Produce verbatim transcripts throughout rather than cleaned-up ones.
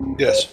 Yes.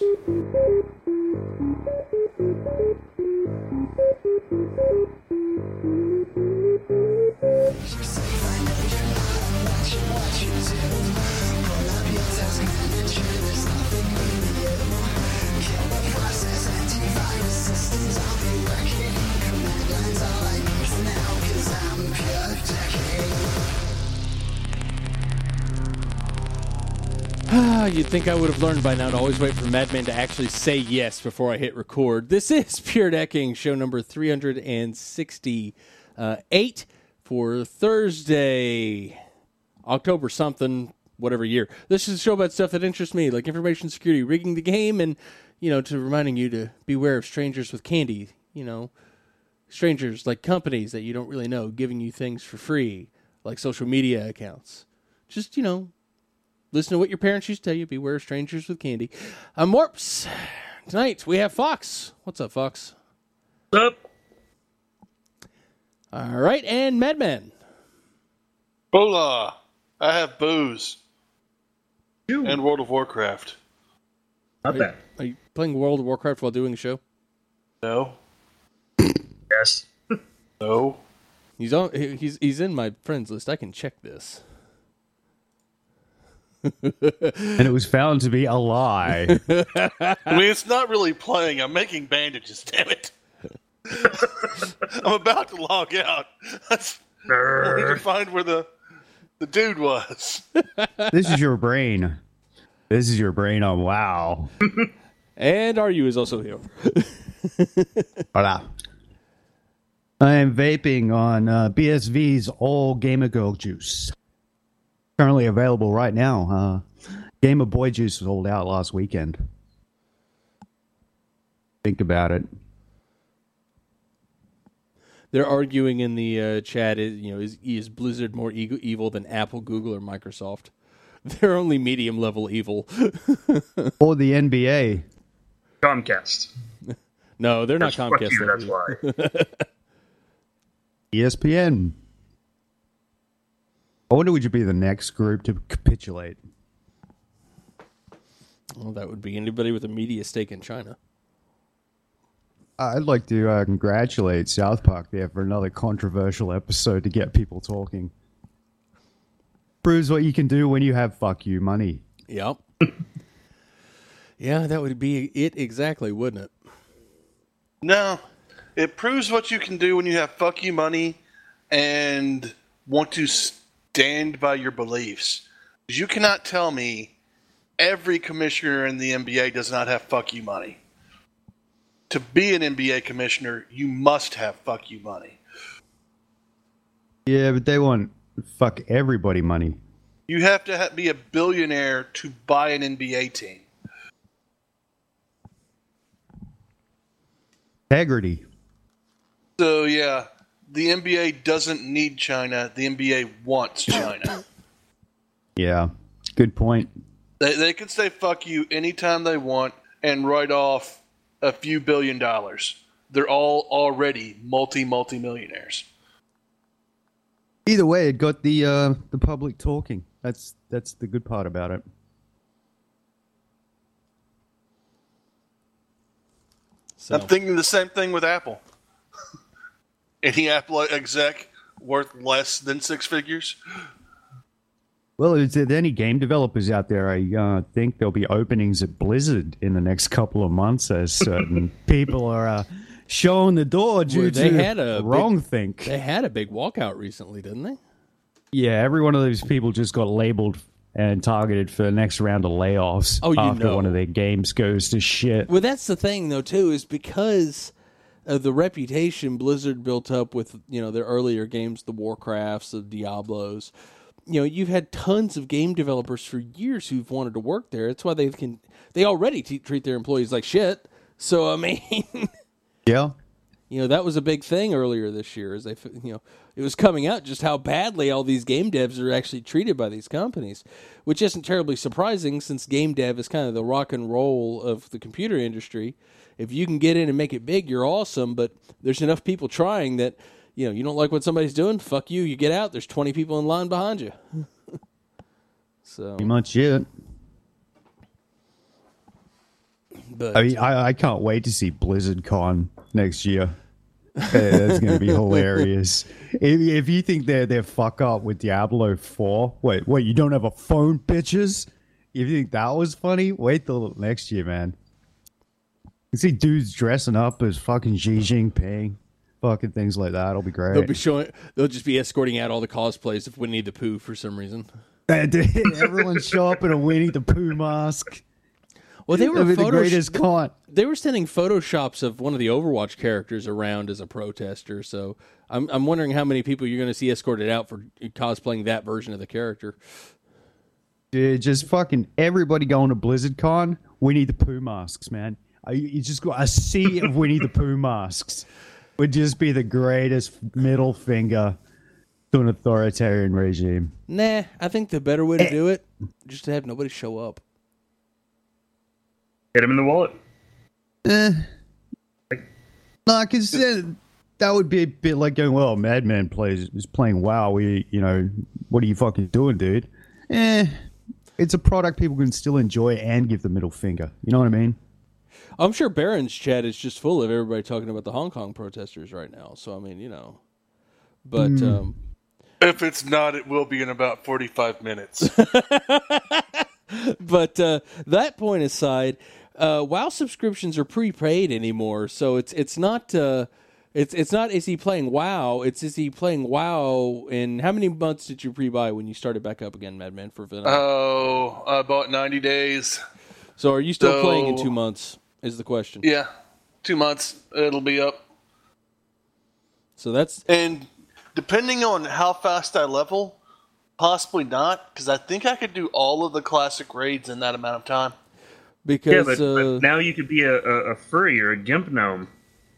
You'd think I would have learned by now to always wait for Madman to actually say yes before I hit record. This is Pure Decking, show number three hundred sixty-eight for Thursday, October something, whatever year. This is a show about stuff that interests me, like information security, rigging the game, and, you know, to reminding you to beware of strangers with candy, you know, strangers like companies that you don't really know giving you things for free, like social media accounts. Just, you know, listen to what your parents used to tell you. Beware of strangers with candy. I'm Warps. Tonight we have Fox. What's up, Fox? What's up? All right, and Madman. Hola. I have booze. You. And World of Warcraft. Not Are bad. you, are you playing World of Warcraft while doing the show? No. Yes. No. He's on. He's he's in my friends list. I can check this. And it was found to be a lie. I mean, it's not really playing. I'm making bandages, damn it. I'm about to log out. That's, I need to find where the the dude was. This is your brain. This is your brain on WoW. And R U is also here. Hola. I am vaping on uh, B S V's All Gamer Girl Juice. Currently available right now. Uh, Gamer Boy Juice was sold out last weekend. Think about it. They're arguing in the uh, chat. Is you know is is Blizzard more e- evil than Apple, Google, or Microsoft? They're only medium level evil. Or the N B A. Comcast. No, they're not Fuck Comcast. you, that's why. E S P N. I wonder which would be the next group to capitulate. Well, that would be anybody with a media stake in China. I'd like to uh, congratulate South Park there for another controversial episode to get people talking. Proves what you can do when you have fuck you money. Yep. Yeah, that would be it exactly, wouldn't it? No. It proves what you can do when you have fuck you money and want to stand by your beliefs. You cannot tell me every commissioner in the N B A does not have fuck you money. To be an N B A commissioner, you must have fuck you money. Yeah, but they want fuck everybody money. You have to ha- be a billionaire to buy an N B A team. Integrity. So, yeah, the N B A doesn't need China. The N B A wants China. Yeah, good point. They, they can say fuck you anytime they want and write off a few billion dollars. They're all already multi, multi-millionaires. Either way, it got the uh, the public talking. That's that's the good part about it. So. I'm thinking the same thing with Apple. Any Apple exec worth less than six figures? Well, if there's any game developers out there, I uh, think there'll be openings at Blizzard in the next couple of months as certain people are uh, showing the door due Well, they to had a wrong big, think. They had a big walkout recently, didn't they? Yeah, every one of those people just got labeled and targeted for the next round of layoffs Oh, you after know. one of their games goes to shit. Well, that's the thing, though, too, is because of the reputation Blizzard built up with, you know, their earlier games, the Warcrafts, the Diablos. You know, you've had tons of game developers for years who've wanted to work there. That's why they can. They already t- treat their employees like shit. So I mean, Yeah. you know, that was a big thing earlier this year. As they, you know, it was coming out just how badly all these game devs are actually treated by these companies, which isn't terribly surprising since game dev is kind of the rock and roll of the computer industry. If you can get in and make it big, you're awesome. But there's enough people trying that. You know, you don't like what somebody's doing, fuck you, you get out, there's twenty people in line behind you. So Pretty much it. But I mean, I, I can't wait to see BlizzardCon next year. Uh, That's going to be hilarious. If, if you think they're they're fuck up with Diablo four, wait, wait, you don't have a phone, bitches? If you think that was funny, wait till next year, man. You see dudes dressing up as fucking Xi Jinping, fucking things like that. It'll be great. they'll be showing. They'll just be escorting out all the cosplays of Winnie the Pooh for some reason. Everyone show up in a Winnie the Pooh mask. Well, they were It'll be the photo- greatest con. They were sending photoshops of one of the Overwatch characters around as a protester. So I'm I'm wondering how many people you're going to see escorted out for cosplaying that version of the character. Dude, just fucking everybody going to BlizzardCon. Winnie the Pooh masks, man. I- You just got a sea of Winnie the Pooh masks. Would just be the greatest middle finger to an authoritarian regime. Nah, I think the better way to do it, just to have nobody show up. Hit him in the wallet. Eh. No, because uh, that would be a bit like going, well, Madman plays is playing WoW. We, you know, what are you fucking doing, dude? Eh. It's a product people can still enjoy and give the middle finger. You know what I mean? I'm sure Barron's chat is just full of everybody talking about the Hong Kong protesters right now. So, I mean, you know. But, Mm. um, If it's not, it will be in about forty-five minutes. but uh, that point aside, uh, WoW subscriptions are prepaid anymore. So it's it's not uh, it's it's not is he playing WoW? It's is he playing WoW? And how many months did you pre-buy when you started back up again, Madman, for Vanilla? Oh, I bought ninety days. so are you still so- playing in two months? Is the question. Yeah, two months. It'll be up. So that's And depending on how fast I level, possibly not, because I think I could do all of the classic raids in that amount of time. because Yeah, but, uh, but now you could be a, a, a furry or a gimp gnome.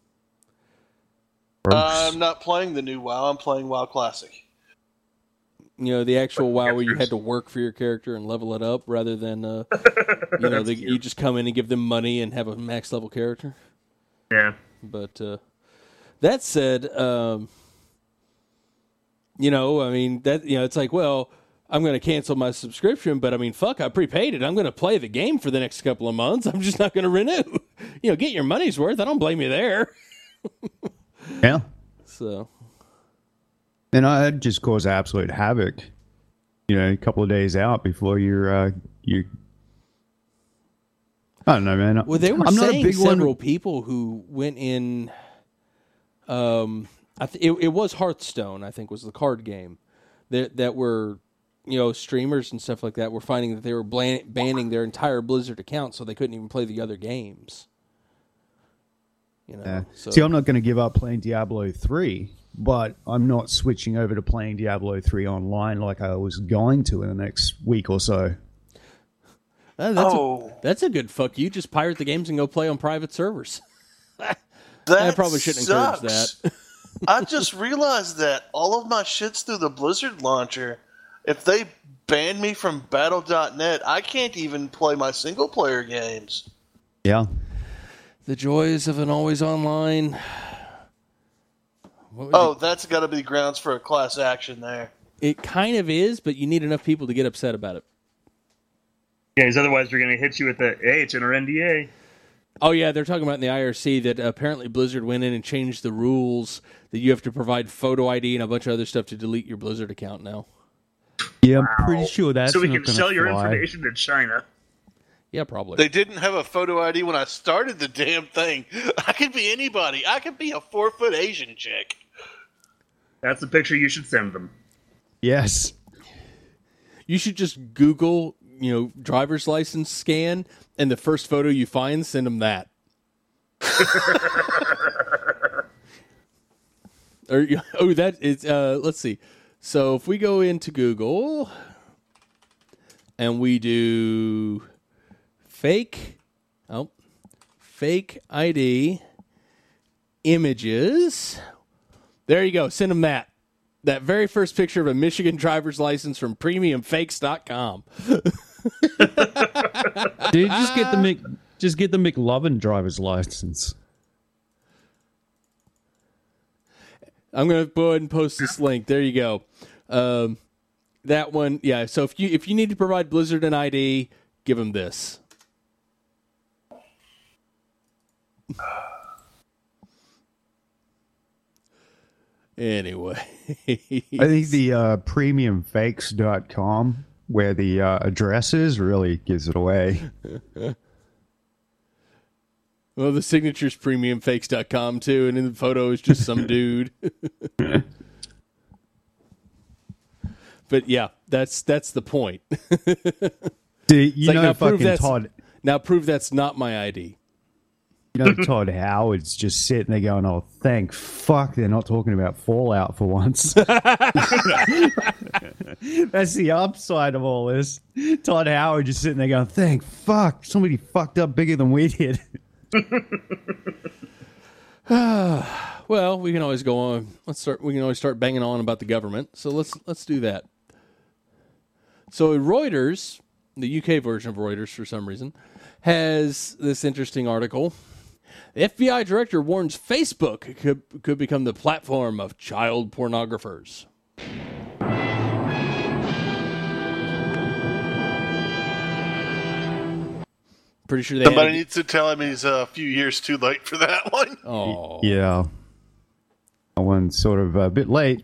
I'm not playing the new WoW. I'm playing WoW Classic. you know the actual WoW where you characters. had to work for your character and level it up rather than uh, you know the, you just come in and give them money and have a max level character. Yeah. But uh, that said, um, you know, I mean that you know it's like, well, I'm going to cancel my subscription, but I mean, fuck, I prepaid it. I'm going to play the game for the next couple of months. I'm just not going to renew. You know, get your money's worth. I don't blame you there. Yeah. So. And I'd just cause absolute havoc. You know, a couple of days out before you're, uh, you. I don't know, man. Well, they were I'm not a saying big several one. people who went in. Um, I th- it, it was Hearthstone, I think, was the card game that that were, you know, streamers and stuff like that were finding that they were blan- banning their entire Blizzard account, so they couldn't even play the other games. You know, Yeah. so See, I'm not going to give up playing Diablo three, but I'm not switching over to playing Diablo three online like I was going to in the next week or so. Uh, that's Oh. a, that's a good fuck you. Just pirate the games and go play on private servers. That I probably shouldn't encourage sucks. that. I just realized that all of my shit's through the Blizzard launcher. If they ban me from Battle dot net, I can't even play my single player games. Yeah. The joys of an always online. What was Oh, that's got to be grounds for a class action there. it? It kind of is, but you need enough people to get upset about it. Yeah, because otherwise they're going to hit you with the, hey, it's in our N D A. Oh, yeah, they're talking about in the I R C that apparently Blizzard went in and changed the rules that you have to provide photo I D and a bunch of other stuff to delete your Blizzard account now. Yeah, I'm pretty sure that's So we not can gonna sell your fly. information to China. Yeah, probably. They didn't have a photo I D when I started the damn thing. I could be anybody. I could be a four foot Asian chick. That's the picture you should send them. Yes. You should just Google, you know, driver's license scan, and the first photo you find, send them that. or oh, that is. Uh, let's see. So if we go into Google and we do fake, oh, fake I D images. There you go. Send them that. That very first picture of a Michigan driver's license from premium fakes dot com. Dude, just get the Mc, just get the McLovin driver's license. I'm going to go ahead and post this link. There you go. Um, that one, yeah. So if you if you need to provide Blizzard an I D, give them this. Anyway. I think the uh, premium fakes dot com, where the uh, address is, really gives it away. Well, the signature's premium fakes dot com too, and in the photo is just some dude. But yeah, that's that's the point. Dude, you like, know now prove fucking that's- Todd. Now prove that's not my I D. You know Todd Howard's just sitting there going, "Oh, thank fuck, they're not talking about Fallout for once." That's the upside of all this. Todd Howard just sitting there going, "Thank fuck, somebody fucked up bigger than we did." Well, we can always go on. Let's start. We can always start banging on about the government. So let's let's do that. So Reuters, the U K version of Reuters, for some reason, has this interesting article. The F B I director warns Facebook could could become the platform of child pornographers. Pretty sure they. Somebody had to, needs to tell him he's a few years too late for that one. oh, Yeah, that one's sort of a bit late.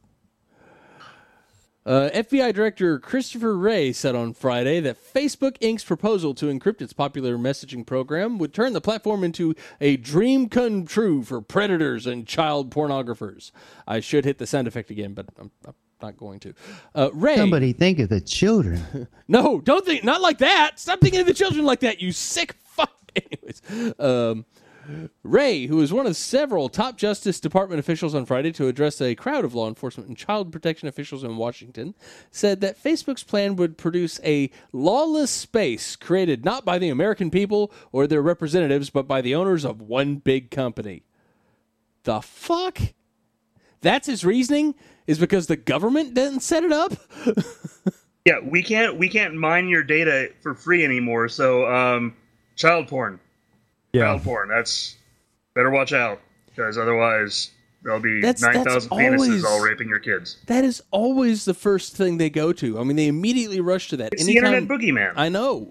Uh, F B I Director Christopher Wray said on Friday that Facebook Incorporated's proposal to encrypt its popular messaging program would turn the platform into a dream come true for predators and child pornographers. I should hit the sound effect again, but I'm, I'm not going to. Uh, Wray, Somebody think of the children. no, don't think, not like that. Stop thinking of the children like that, you sick fuck. Anyways, um, Wray, who was one of several top Justice Department officials on Friday to address a crowd of law enforcement and child protection officials in Washington, said that Facebook's plan would produce a lawless space created not by the American people or their representatives, but by the owners of one big company. The fuck? That's his reasoning? Is because the government didn't set it up? Yeah, we can't we can't mine your data for free anymore. So, um, child porn. Yeah, Child porn. That's better watch out, because otherwise there'll be That's- nine that's thousand penises always- all raping your kids. That is always the first thing they go to. I mean, they immediately rush to that. It's the internet boogeyman. I know.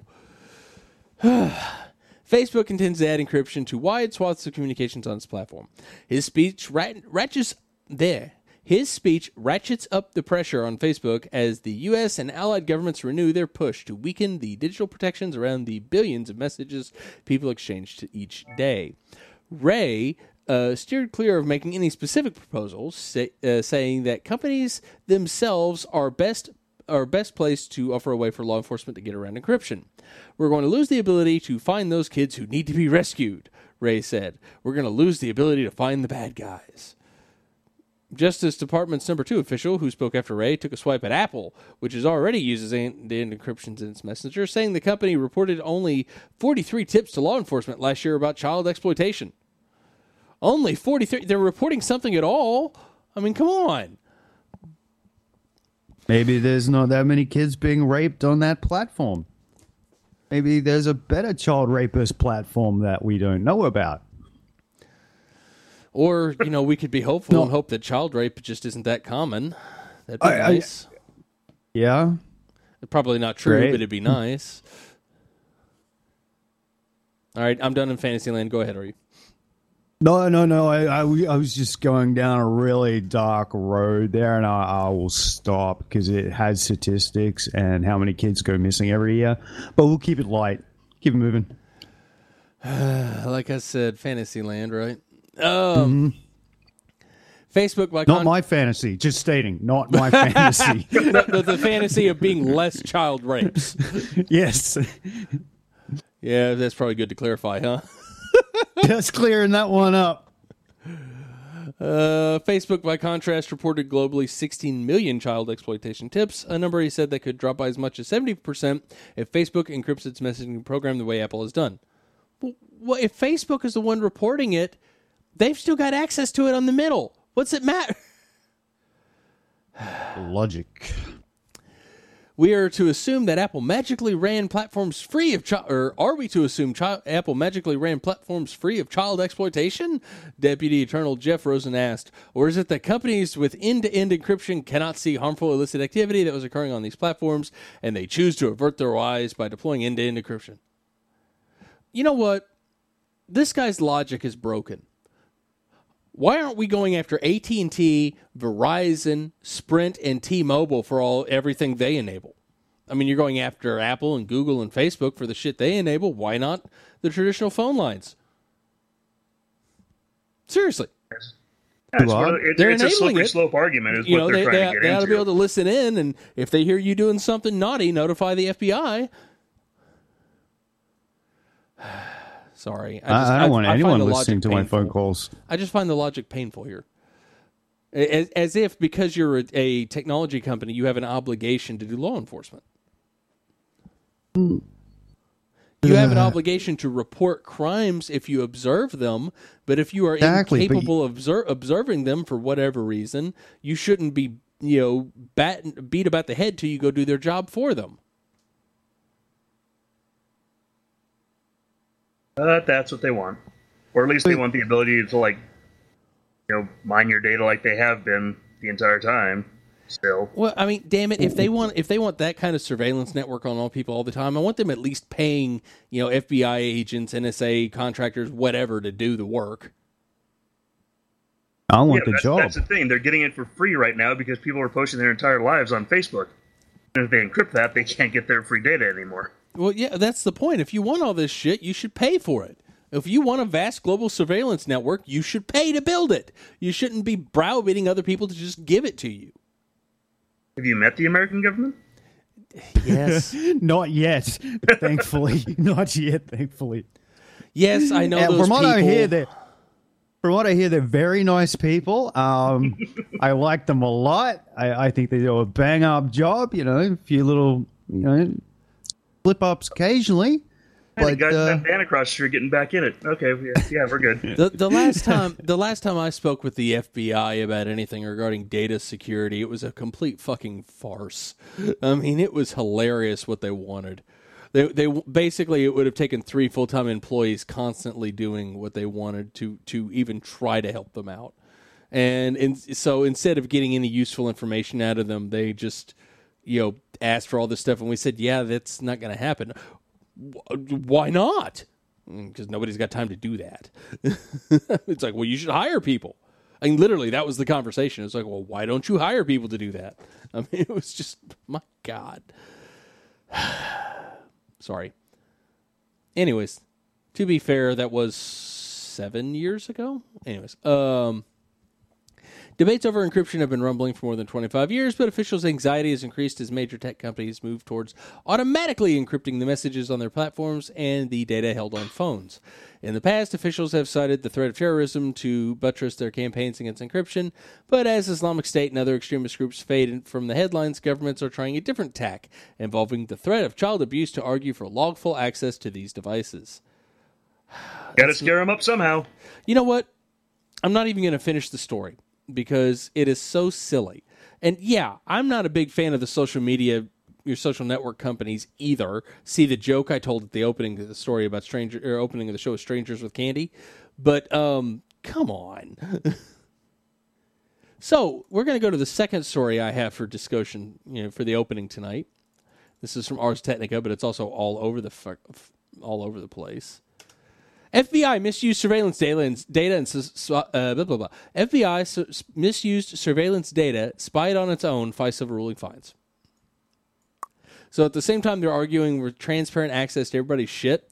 Facebook intends to add encryption to wide swaths of communications on its platform. His speech rat- ratchets there. His speech ratchets up the pressure on Facebook as the U S and allied governments renew their push to weaken the digital protections around the billions of messages people exchange to each day. Wray uh, steered clear of making any specific proposals, say, uh, saying that companies themselves are best are best placed to offer a way for law enforcement to get around encryption. We're going to lose the ability to find those kids who need to be rescued, Wray said. We're going to lose the ability to find the bad guys. Justice Department's number two official, who spoke after Wray, took a swipe at Apple, which is already uses end-to-end encryptions in its messenger, saying the company reported only forty-three tips to law enforcement last year about child exploitation. Only forty-three? They're reporting something at all? I mean, come on. maybe there's not that many kids being raped on that platform. Maybe there's a better child rapist platform that we don't know about. Or, you know, we could be hopeful No. and hope that child rape just isn't that common. That'd be I- I- nice. Yeah, Probably not true, Great. but it'd be nice. All right, I'm done in Fantasyland. Go ahead, are you? no, no, no. I, I, I was just going down a really dark road there, and I, I will stop because it has statistics and how many kids go missing every year. But we'll keep it light. Keep it moving. Like I said, Fantasyland, right? Um, Facebook, by Not con- my fantasy. Just stating, not my fantasy. the, the, the fantasy of being less child rapes. Yes, Yeah, that's probably good to clarify, huh? just clearing that one up. Uh, Facebook, by contrast, reported globally sixteen million child exploitation tips, a number he said that could drop by as much as seventy percent if Facebook encrypts its messaging program the way Apple has done. Well, if Facebook is the one reporting it, they've still got access to it on the middle. What's it matter? Logic. We are to assume that Apple magically ran platforms free of child, or are we to assume chi- Apple magically ran platforms free of child exploitation? Deputy Attorney Jeff Rosen asked. Or is it that companies with end-to-end encryption cannot see harmful illicit activity that was occurring on these platforms, and they choose to avert their eyes by deploying end-to-end encryption? You know what? this guy's logic is broken. Why aren't we going after A T and T, Verizon, Sprint, and T-Mobile for all everything they enable? I mean, you're going after Apple and Google and Facebook for the shit they enable. Why not the traditional phone lines? Seriously. Yeah, it's, one of- it- They're it's a slippery enabling it. slope argument is You what know, they're they, trying they, to get they ought into. to be able to listen in, and if they hear you doing something naughty, notify the F B I. Sorry. I, just, I, I don't want I find anyone the listening logic to my painful. phone calls. I just find the logic painful here. As, as if because you're a, a technology company, you have an obligation to do law enforcement. You have an obligation to report crimes if you observe them, but if you are Exactly, but incapable of obser- observing them for whatever reason, you shouldn't be, you know, bat- beat about the head till you go do their job for them. But that's what they want. Or at least they want the ability to, like, you know, mine your data like they have been the entire time. Still. Well, I mean, damn it! If they want, if they want that kind of surveillance network on all people all the time, I want them at least paying, you know, F B I agents, N S A contractors, whatever, to do the work. I want Yeah, the that's, job. that's the thing. They're getting it for free right now because people are posting their entire lives on Facebook. And if they encrypt that, they can't get their free data anymore. Well, yeah, that's the point. If you want all this shit, you should pay for it. If you want a vast global surveillance network, you should pay to build it. You shouldn't be browbeating other people to just give it to you. Have you met the American government? Yes. Not yet, thankfully. Not yet, thankfully. Yes, I know And those from what people. I hear, they're from what I hear, they're very nice people. Um, I like them a lot. I, I think they do a bang up job. You know, a few little, you know, slip ups occasionally. Hey, the But guys in uh, that van across the street getting back in it. Okay, yeah, yeah we're good. The, the last time the last time I spoke with the F B I about anything regarding data security, it was a complete fucking farce. I mean, it was hilarious what they wanted. They they basically it would have taken three full-time employees constantly doing what they wanted to to even try to help them out. And in, so instead of getting any useful information out of them, they just, you know, asked for all this stuff, and we said, "Yeah, that's not going to happen." Why not? Because nobody's got time to do that. It's like, well, you should hire people. I mean, literally, that was the conversation. It's like, well, why don't you hire people to do that? I mean, it was just, my God. Sorry. Anyways, to be fair, that was seven years ago. Anyways, um... debates over encryption have been rumbling for more than twenty-five years, but officials' anxiety has increased as major tech companies move towards automatically encrypting the messages on their platforms and the data held on phones. In the past, officials have cited the threat of terrorism to buttress their campaigns against encryption, but as Islamic State and other extremist groups fade from the headlines, governments are trying a different tack, involving the threat of child abuse to argue for lawful access to these devices. Gotta scare them up somehow. You know what? I'm not even going to finish the story, because it is so silly. And yeah, I'm not a big fan of the social media, your social network companies either. See the joke I told at the opening of the story about stranger or opening of the show, Strangers with Candy. But um, come on. So we're going to go to the second story I have for discussion, you know, for the opening tonight. This is from Ars Technica, but it's also all over the fu- all over the place. F B I misused surveillance data and, data and uh, blah, blah, blah. F B I su- misused surveillance data, spied on its own, FISA ruling fines. So at the same time they're arguing with transparent access to everybody's shit.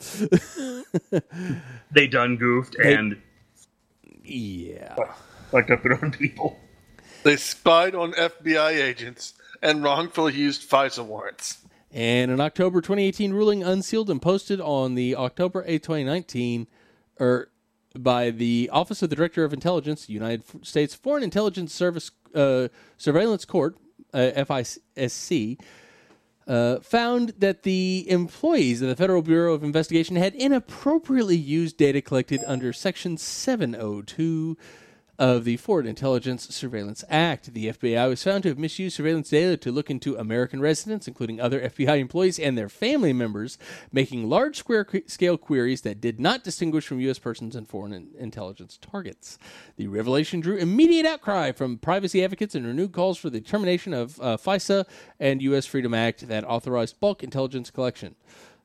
They done goofed They- and Yeah. fucked up their own people. They spied on F B I agents and wrongfully used FISA warrants. And an October twenty eighteen ruling unsealed and posted on the October eighth, twenty nineteen, or by the Office of the Director of Intelligence, United States Foreign Intelligence Service uh, Surveillance Court, uh, F I S C, uh, found that the employees of the Federal Bureau of Investigation had inappropriately used data collected under Section seven oh two of the Foreign Intelligence Surveillance Act. The F B I was found to have misused surveillance data to look into American residents, including other F B I employees and their family members, making large-scale queries that did not distinguish from U S persons and foreign in- intelligence targets. The revelation drew immediate outcry from privacy advocates and renewed calls for the termination of uh, FISA and U S Freedom Act that authorized bulk intelligence collection.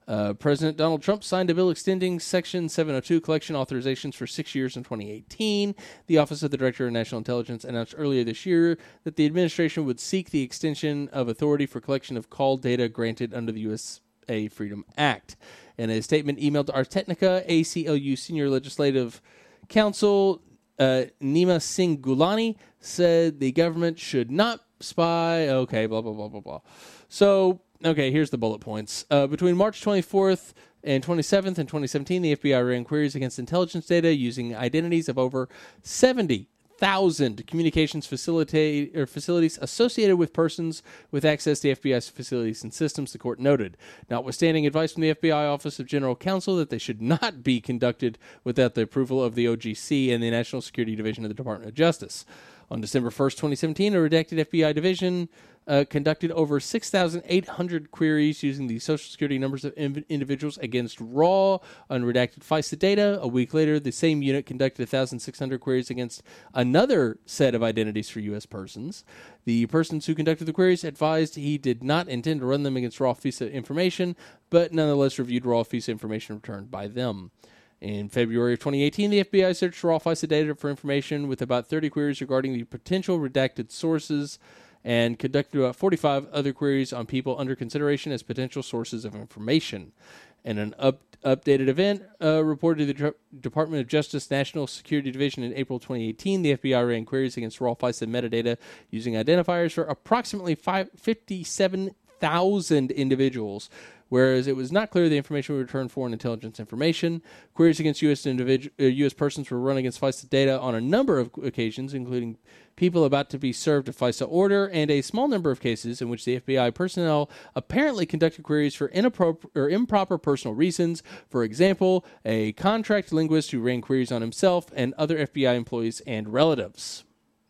Uh, President Donald Trump signed a bill extending Section seven oh two collection authorizations for six years in twenty eighteen. The Office of the Director of National Intelligence announced earlier this year that the administration would seek the extension of authority for collection of call data granted under the U S A Freedom Act. In a statement emailed to Ars Technica, A C L U Senior Legislative Counsel uh, Nima Singh Gulani said the government should not spy. Okay, blah, blah, blah, blah, blah. So... Okay, here's the bullet points. Uh, between March twenty-fourth and twenty-seventh in twenty seventeen, the F B I ran queries against intelligence data using identities of over seventy thousand communications facilita- or facilities associated with persons with access to F B I's facilities and systems, the court noted. Notwithstanding advice from the F B I Office of General Counsel that they should not be conducted without the approval of the O G C and the National Security Division of the Department of Justice. On December first, twenty seventeen, a redacted F B I division uh, conducted over six thousand eight hundred queries using the social security numbers of in- individuals against raw, unredacted FISA data. A week later, the same unit conducted one thousand six hundred queries against another set of identities for U S persons. The persons who conducted the queries advised he did not intend to run them against raw FISA information, but nonetheless reviewed raw FISA information returned by them. In February of twenty eighteen, the F B I searched raw FISA data for information with about thirty queries regarding the potential redacted sources and conducted about forty-five other queries on people under consideration as potential sources of information. In an up, updated event uh, reported to the Dr- Department of Justice National Security Division in April twenty eighteen, the F B I ran queries against raw FISA metadata using identifiers for approximately fifty-seven thousand individuals, whereas it was not clear the information would return foreign intelligence information. Queries against U S individu- uh, U S persons were run against FISA data on a number of occasions, including people about to be served a FISA order, and a small number of cases in which the F B I personnel apparently conducted queries for inappropri- or improper personal reasons. For example, a contract linguist who ran queries on himself and other F B I employees and relatives.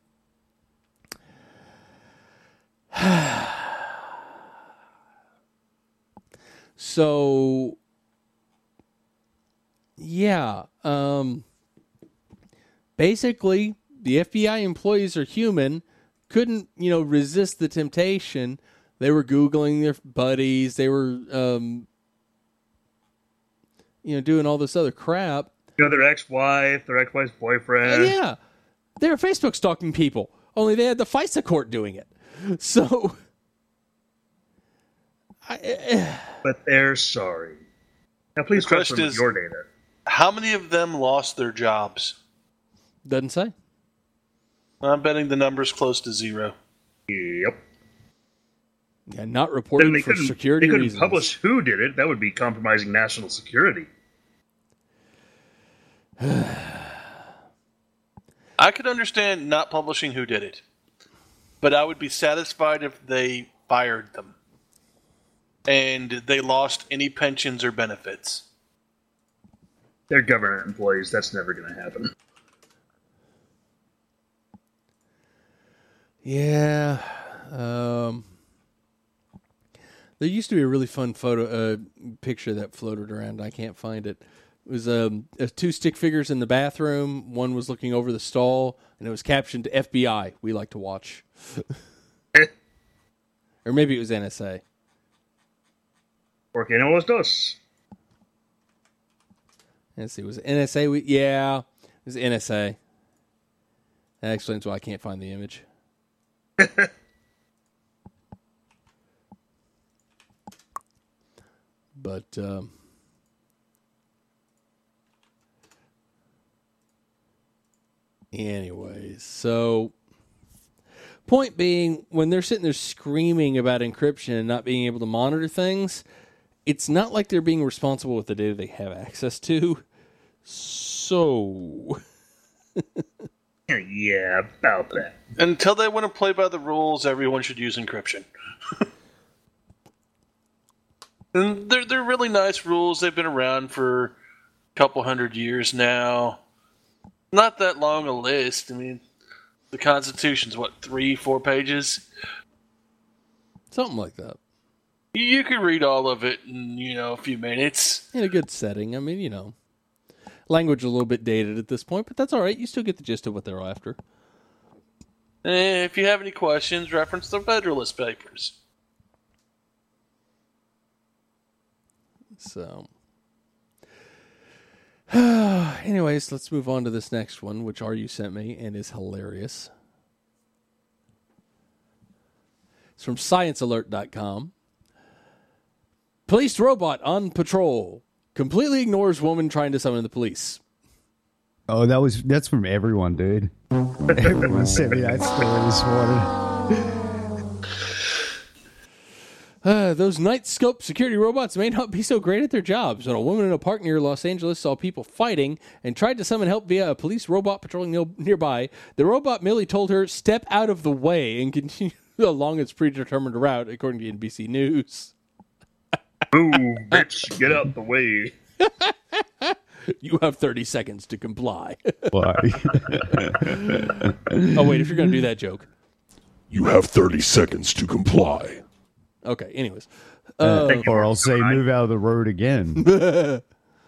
So, yeah, um, basically, the F B I employees are human, couldn't, you know, resist the temptation. They were Googling their buddies. They were, um, you know, doing all this other crap. You know, their ex-wife, their ex-wife's boyfriend. Uh, yeah, they were Facebook stalking people, only they had the FISA court doing it. So... I, uh, but they're sorry. Now, please The question question is- your data. How many of them lost their jobs? doesn't say. I'm betting the number's close to zero. Yep. Yeah, not Then reported they for couldn't, security they couldn't reasons. publish who did it. That would be compromising national security. I could understand not publishing who did it, but I would be satisfied if they fired them and they lost any pensions or benefits. They're government employees. That's never going to happen. Yeah. Um, there used to be a really fun photo, uh, picture that floated around. I can't find it. It was um, uh, two stick figures in the bathroom. One was looking over the stall, and it was captioned F B I. We like to watch. Or maybe it was N S A. Porque no los dos. Let's see. Was it N S A? We, yeah, it was N S A. That explains why I can't find the image. But um, anyways, so point being, when they're sitting there screaming about encryption and not being able to monitor things, it's not like they're being responsible with the data they have access to. So, Yeah, about that. Until they want to play by the rules, everyone should use encryption. And they're, they're really nice rules. They've been around for a couple hundred years now. Not that long a list. I mean, the Constitution's, what, three, four pages? something like that. You, you could read all of it in, you know, a few minutes. In a good setting. I mean, you know, language a little bit dated at this point, but that's all right. You still get the gist of what they're after. And if you have any questions, reference the Federalist Papers. So, anyways, let's move on to this next one, which R U sent me and is hilarious. It's from science alert dot com. Police robot on patrol completely ignores woman trying to summon the police. Oh, that was that's from everyone, dude. Everyone sent me that story this morning. Uh, those night scope security robots may not be so great at their jobs. When a woman in a park near Los Angeles saw people fighting and tried to summon help via a police robot patrolling no- nearby, the robot merely told her, "Step out of the way," and continued along its predetermined route, according to N B C News. Ooh, bitch, get out the way. You have thirty seconds to comply. Why? Oh, wait, if you're going to do that joke. You have thirty seconds to comply. Okay, anyways. Uh, Uh, or I'll say, move out of the road again. That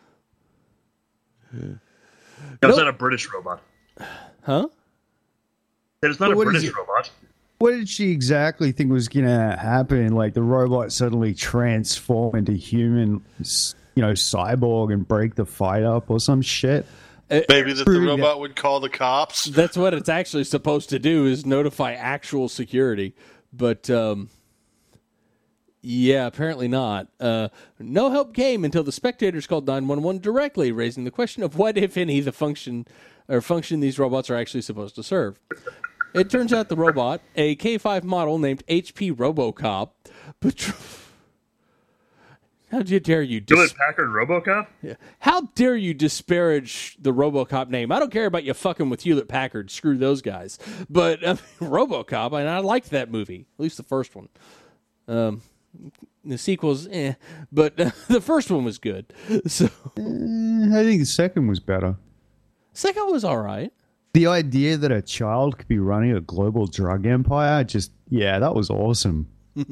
was Nope. not a British robot. huh? That is not But a what is British it? robot. What did she exactly think was going to happen? Like the robot suddenly transform into human, you know, cyborg and break the fight up or some shit? Maybe that the Screw robot that. would call the cops. That's what it's actually supposed to do, is notify actual security. But, um, yeah, apparently not. Uh, no help came until the spectators called nine one one directly, raising the question of what, if any, the function or function these robots are actually supposed to serve. It turns out the robot, a K five model named H P RoboCop, patro- how dare you dis- Hewlett Packard RoboCop? how dare you disparage the RoboCop name? I don't care about you fucking with Hewlett Packard. Screw those guys. But uh, RoboCop, and I liked that movie, at least the first one. Um, the sequels, eh, but uh, the first one was good. So Eh, I think the second was better. second was all right. The idea that a child could be running a global drug empire, just, yeah, that was awesome.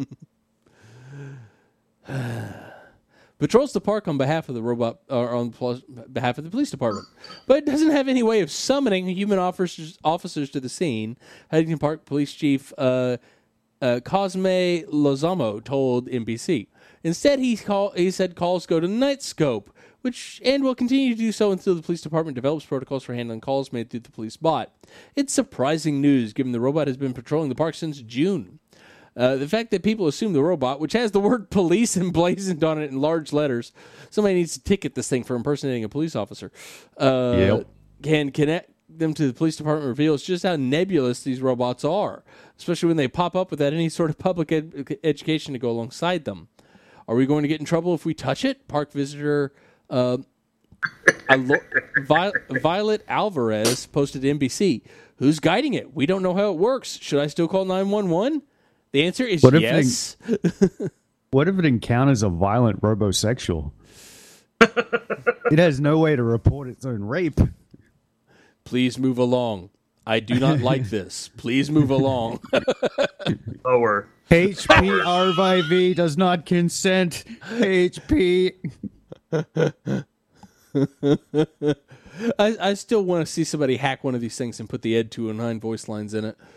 Patrols the park on behalf of the robot, or on plus, behalf of the police department, but it doesn't have any way of summoning human officers officers to the scene. Huntington Park Police Chief uh, uh, Cosme Lozamo told N B C. Instead, he call he said calls go to Nightscope, which and will continue to do so until the police department develops protocols for handling calls made through the police bot. It's surprising news, given the robot has been patrolling the park since June. Uh, the fact that people assume the robot, which has the word police emblazoned on it in large letters, somebody needs to ticket this thing for impersonating a police officer, uh, Yep. can connect them to the police department reveals just how nebulous these robots are, especially when they pop up without any sort of public ed- education to go alongside them. Are we going to get in trouble if we touch it? Park visitor uh, Alo- Vi- Violet Alvarez posted to N B C. Who's guiding it? We don't know how it works. Should I still call nine one one? The answer is What if yes. What if it encounters a violent robosexual? It has no way to report its own rape. Please move along. I do not like this. Please move along. Lower. H P R V V does not consent. H P. I, I still want to see somebody hack one of these things and put the Ed two oh nine voice lines in it.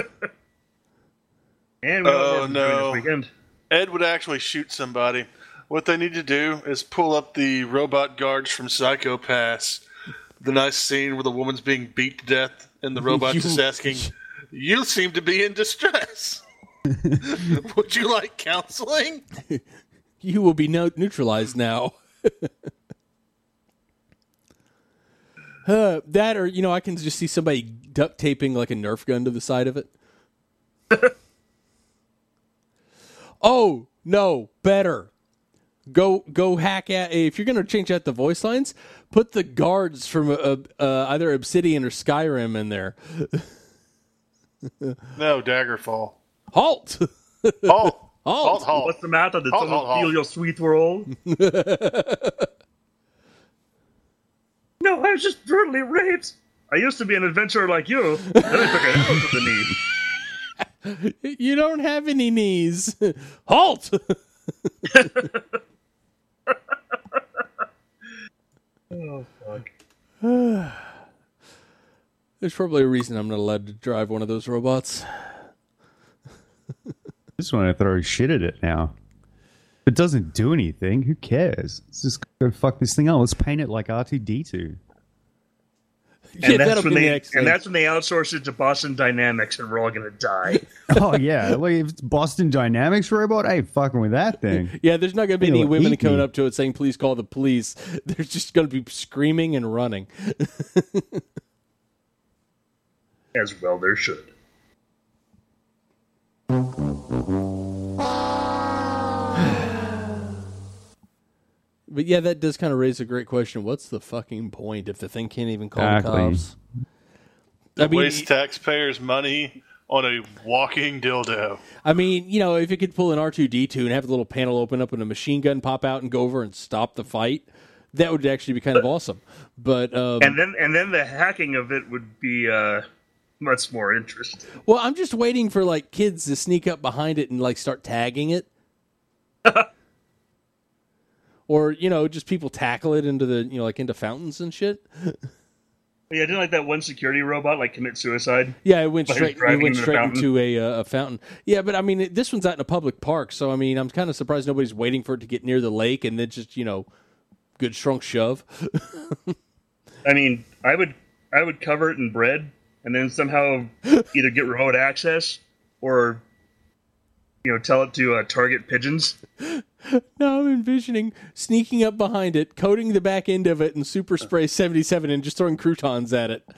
And we Oh, don't no. this weekend. Ed would actually shoot somebody. What they need to do is pull up the robot guards from Psycho Pass. The nice scene where the woman's being beat to death and the robot's You- just asking, "You seem to be in distress. Would you like counseling?" You will be no- neutralized now. uh, that or, you know, I can just see somebody duct taping like a Nerf gun to the side of it. Oh, no, better. Go go hack at, if you're going to change out the voice lines, put the guards from uh, uh, either Obsidian or Skyrim in there. No, Daggerfall. Halt! Halt! Halt! Halt! Halt! What's the matter? Did Halt, someone halt, halt. steal your sweet roll? No, I was just brutally raped. I used to be an adventurer like you. Then I took a hell to the knee. You don't have any knees. Halt! Oh, fuck. There's probably a reason I'm not allowed to drive one of those robots. Just want to throw shit at it now. It doesn't do anything. Who cares? Let's just go fuck this thing up. Let's paint it like R two D two. And, Yeah, that's that'll when be they, next and thing. that's when they outsource it to Boston Dynamics, and we're all gonna die. Oh yeah, like if it's Boston Dynamics robot, I ain't fucking with that thing. Yeah, there's not going to be It'll any women eat coming me. up to it saying, please call the police. They're just going to be screaming and running. As well, there should. But yeah, that does kind of raise a great question. What's the fucking point if the thing can't even call Exactly. the cops? I mean, Waste taxpayers' money on a walking dildo. I mean, you know, if it could pull an R two D two and have the little panel open up and a machine gun pop out and go over and stop the fight, that would actually be kind of awesome. But um, And then and then the hacking of it would be uh, much more interesting. well, I'm just waiting for like kids to sneak up behind it and like start tagging it. Or, you know, just people tackle it into the, you know, like into fountains and shit. Yeah, didn't like that one security robot like commit suicide? Yeah, it went Like straight. It driving went into the straight fountain? into a uh, a fountain. Yeah, but I mean, it, this one's out in a public park, so I mean, I'm kind of surprised nobody's waiting for it to get near the lake and then just, you know, good strong shove. I mean, I would I would cover it in bread and then somehow either get remote access or you know tell it to uh, target pigeons. Now I'm envisioning sneaking up behind it, coating the back end of it in super spray seventy-seven, and just throwing croutons at it.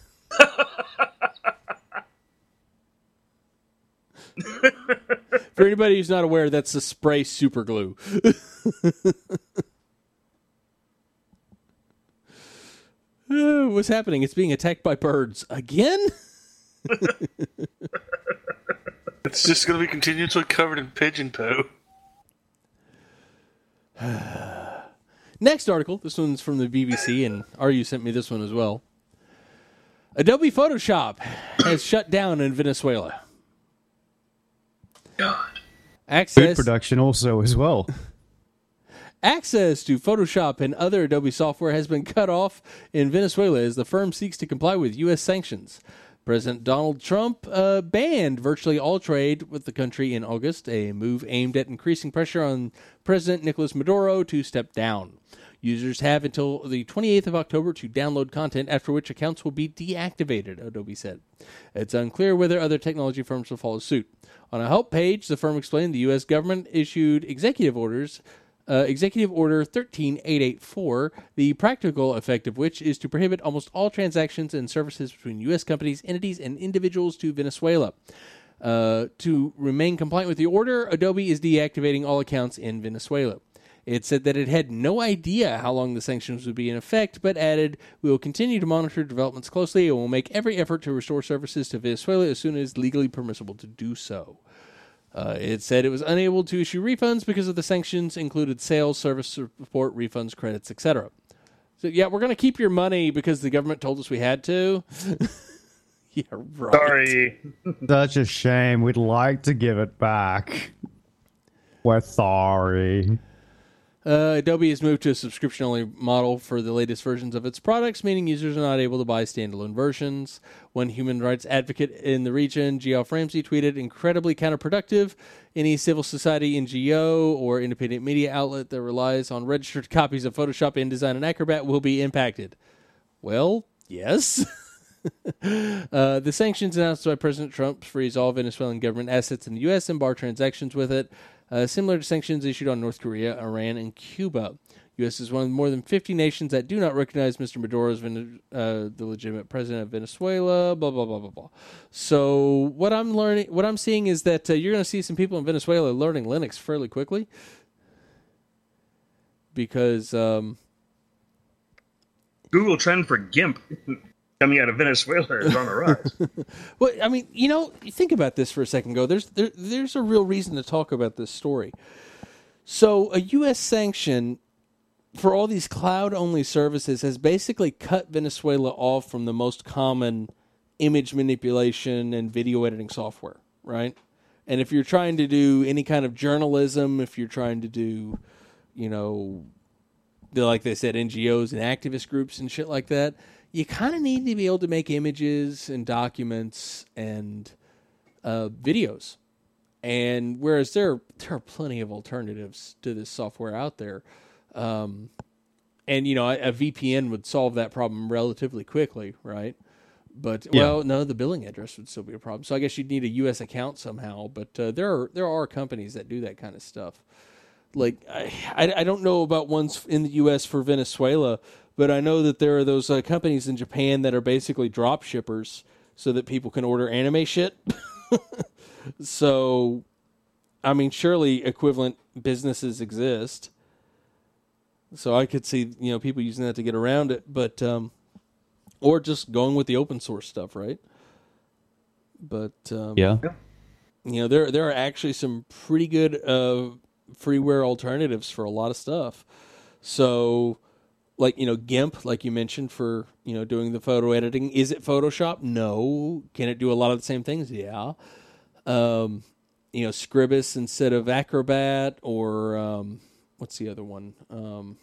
For anybody who's not aware, that's the spray super glue. Uh, what's happening? It's being attacked by birds again. It's just going to be continuously covered in pigeon poo. Next article. This one's from the B B C, and R U sent me this one as well. Adobe Photoshop has shut down in Venezuela. God. Food Access production also as well. Access to Photoshop and other Adobe software has been cut off in Venezuela as the firm seeks to comply with U S sanctions. President Donald Trump uh, banned virtually all trade with the country in August, a move aimed at increasing pressure on President Nicolas Maduro to step down. Users have until the twenty-eighth of October to download content, after which accounts will be deactivated, Adobe said. It's unclear whether other technology firms will follow suit. On a help page, the firm explained the U S government issued executive orders Uh, Executive Order one three eight eight four, the practical effect of which is to prohibit almost all transactions and services between U S companies, entities, and individuals to Venezuela. Uh, to remain compliant with the order, Adobe is deactivating all accounts in Venezuela. It said that it had no idea how long the sanctions would be in effect, but added, "We will continue to monitor developments closely and will make every effort to restore services to Venezuela as soon as legally permissible to do so." Uh, it said it was unable to issue refunds because of the sanctions included sales, service support, refunds, credits, et cetera. So, yeah, we're going to keep your money because the government told us we had to. Yeah, right. Sorry. Such a shame. We'd like to give it back. We're sorry. Uh, Adobe has moved to a subscription-only model for the latest versions of its products, meaning users are not able to buy standalone versions. One human rights advocate in the region, Geoff Ramsey, tweeted, "Incredibly counterproductive. Any civil society, N G O, or independent media outlet that relies on registered copies of Photoshop, InDesign, and Acrobat will be impacted." Well, yes. uh, the sanctions announced by President Trump freeze all Venezuelan government assets in the U S and bar transactions with it, uh, similar to sanctions issued on North Korea, Iran, and Cuba. U S is one of more than fifty nations that do not recognize Mister Maduro as Vene- uh, the legitimate president of Venezuela. Blah blah blah blah blah. So what I'm learning, what I'm seeing is that uh, you're going to see some people in Venezuela learning Linux fairly quickly, because um, Google trend for GIMP coming out of Venezuela is on the rise. well, I mean, you know, think about this for a second. Go, there's there, there's a real reason to talk about this story. So a U S sanction for all these cloud-only services has basically cut Venezuela off from the most common image manipulation and video editing software, right? And if you're trying to do any kind of journalism, if you're trying to do, you know, the, like they said, N G Os and activist groups and shit like that, you kind of need to be able to make images and documents and uh, videos. And whereas there, there are plenty of alternatives to this software out there. Um, and, you know, a, a V P N would solve that problem relatively quickly, right? But, Yeah. well, no, the billing address would still be a problem. So I guess you'd need a U S account somehow. But uh, there are there are companies that do that kind of stuff. Like, I, I, I don't know about ones in the U S for Venezuela, but I know that there are those uh, companies in Japan that are basically drop shippers so that people can order anime shit. So, I mean, surely equivalent businesses exist. So I could see, you know, people using that to get around it, but, um, or just going with the open source stuff, right? But, um, Yeah. you know, there, there are actually some pretty good, uh, freeware alternatives for a lot of stuff. So, like, you know, GIMP, like you mentioned, for, you know, doing the photo editing. Is it Photoshop? No. Can it do a lot of the same things? Yeah. Um, you know, Scribus instead of Acrobat, or um, what's the other one? Um,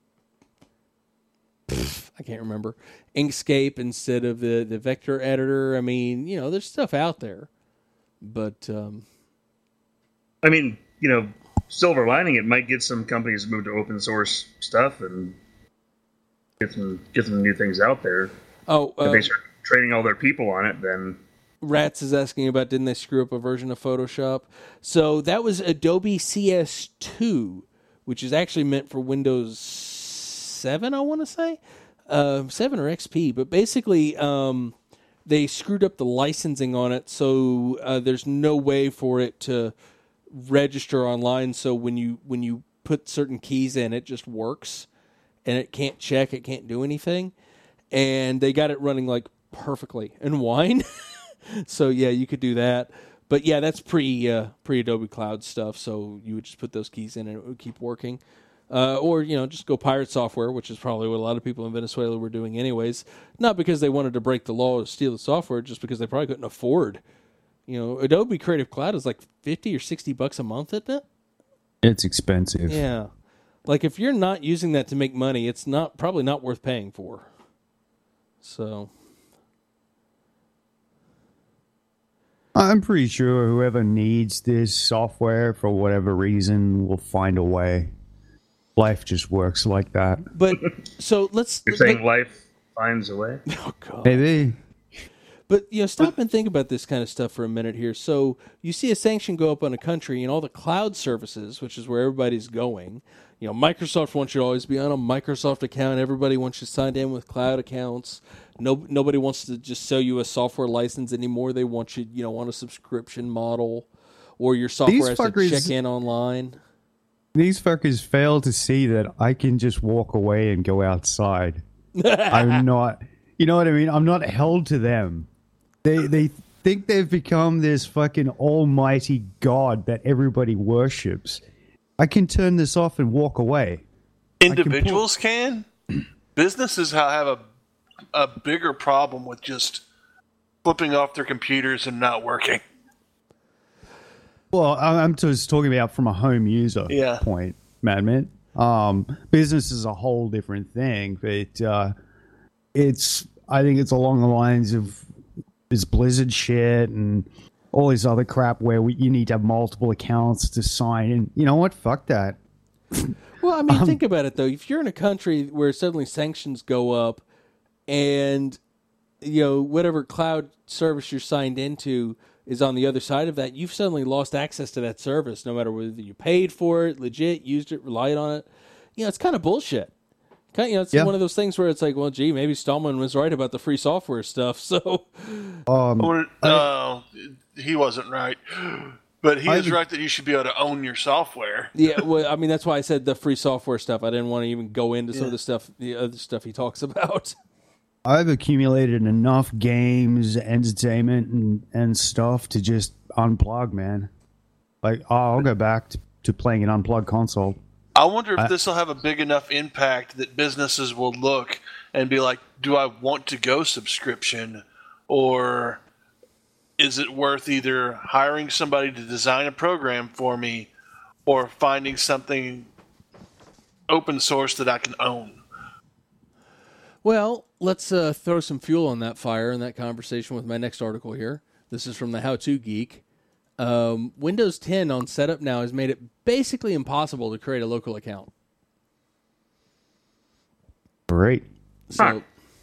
pff, I can't remember. Inkscape instead of the, the vector editor. I mean, you know, there's stuff out there. But, um, I mean, you know, silver lining, it might get some companies to move to open source stuff and get some get some new things out there. oh, If uh, they start training all their people on it, then Rats is asking about, didn't they screw up a version of Photoshop? So that was Adobe C S two, which is actually meant for Windows seven, I want to say. Uh, seven or X P. But basically, um, they screwed up the licensing on it, so uh, there's no way for it to register online. So when you when you put certain keys in, it just works. And it can't check, it can't do anything. And they got it running like perfectly in Wine. So yeah, you could do that. But yeah, that's pre uh, pre Adobe Cloud stuff. So you would just put those keys in and it would keep working. Uh, or, you know, just go pirate software, which is probably what a lot of people in Venezuela were doing anyways. Not because they wanted to break the law or steal the software, just because they probably couldn't afford. You know, Adobe Creative Cloud is like fifty or sixty bucks a month, isn't it? It's expensive. Yeah. Like, if you're not using that to make money, it's not probably not worth paying for. So, I'm pretty sure whoever needs this software for whatever reason will find a way. Life just works like that. but so let's. you're saying life finds a way. Oh God. Maybe. But, you know, stop and think about this kind of stuff for a minute here. So you see a sanction go up on a country, and all the cloud services, which is where everybody's going. You know, Microsoft wants you to always be on a Microsoft account. Everybody wants you signed in with cloud accounts. No, nobody wants to just sell you a software license anymore. They want you, you know, on a subscription model, or your software These has to fuckers- check in online. These fuckers fail to see that I can just walk away and go outside. I'm not, you know what I mean? I'm not held to them. They they think they've become this fucking almighty god that everybody worships. I can turn this off and walk away. Individuals can. Businesses ha- have a a bigger problem with just flipping off their computers and not working. Well, I- I'm just talking about from a home user Yeah. point, Madman. Um, business is a whole different thing, but uh, it's I think it's along the lines of this Blizzard shit and all this other crap where we, you need to have multiple accounts to sign in. You know what? Fuck that. Well, I mean, think about it, though. If you're in a country where suddenly sanctions go up and, you know, whatever cloud service you're signed into is on the other side of that, you've suddenly lost access to that service, no matter whether you paid for it, legit, used it, relied on it. You know, it's kind of bullshit. Kind of, you know, it's Yeah. one of those things where it's like, well, gee, maybe Stallman was right about the free software stuff. So, Um, Or, uh, he wasn't right. But he I is would- right that you should be able to own your software. yeah, well, I mean, that's why I said the free software stuff. I didn't want to even go into some of the stuff, the other stuff he talks about. I've accumulated enough games, entertainment, and, and stuff to just unplug, man. Like, oh, I'll go back to, to playing an unplugged console. I wonder if this will have a big enough impact that businesses will look and be like, do I want to go subscription? Or is it worth either hiring somebody to design a program for me or finding something open source that I can own? Well, let's uh, throw some fuel on that fire in that conversation with my next article here. This is from the How To Geek. Um, Windows ten on setup now has made it basically impossible to create a local account. Great. So, Huh.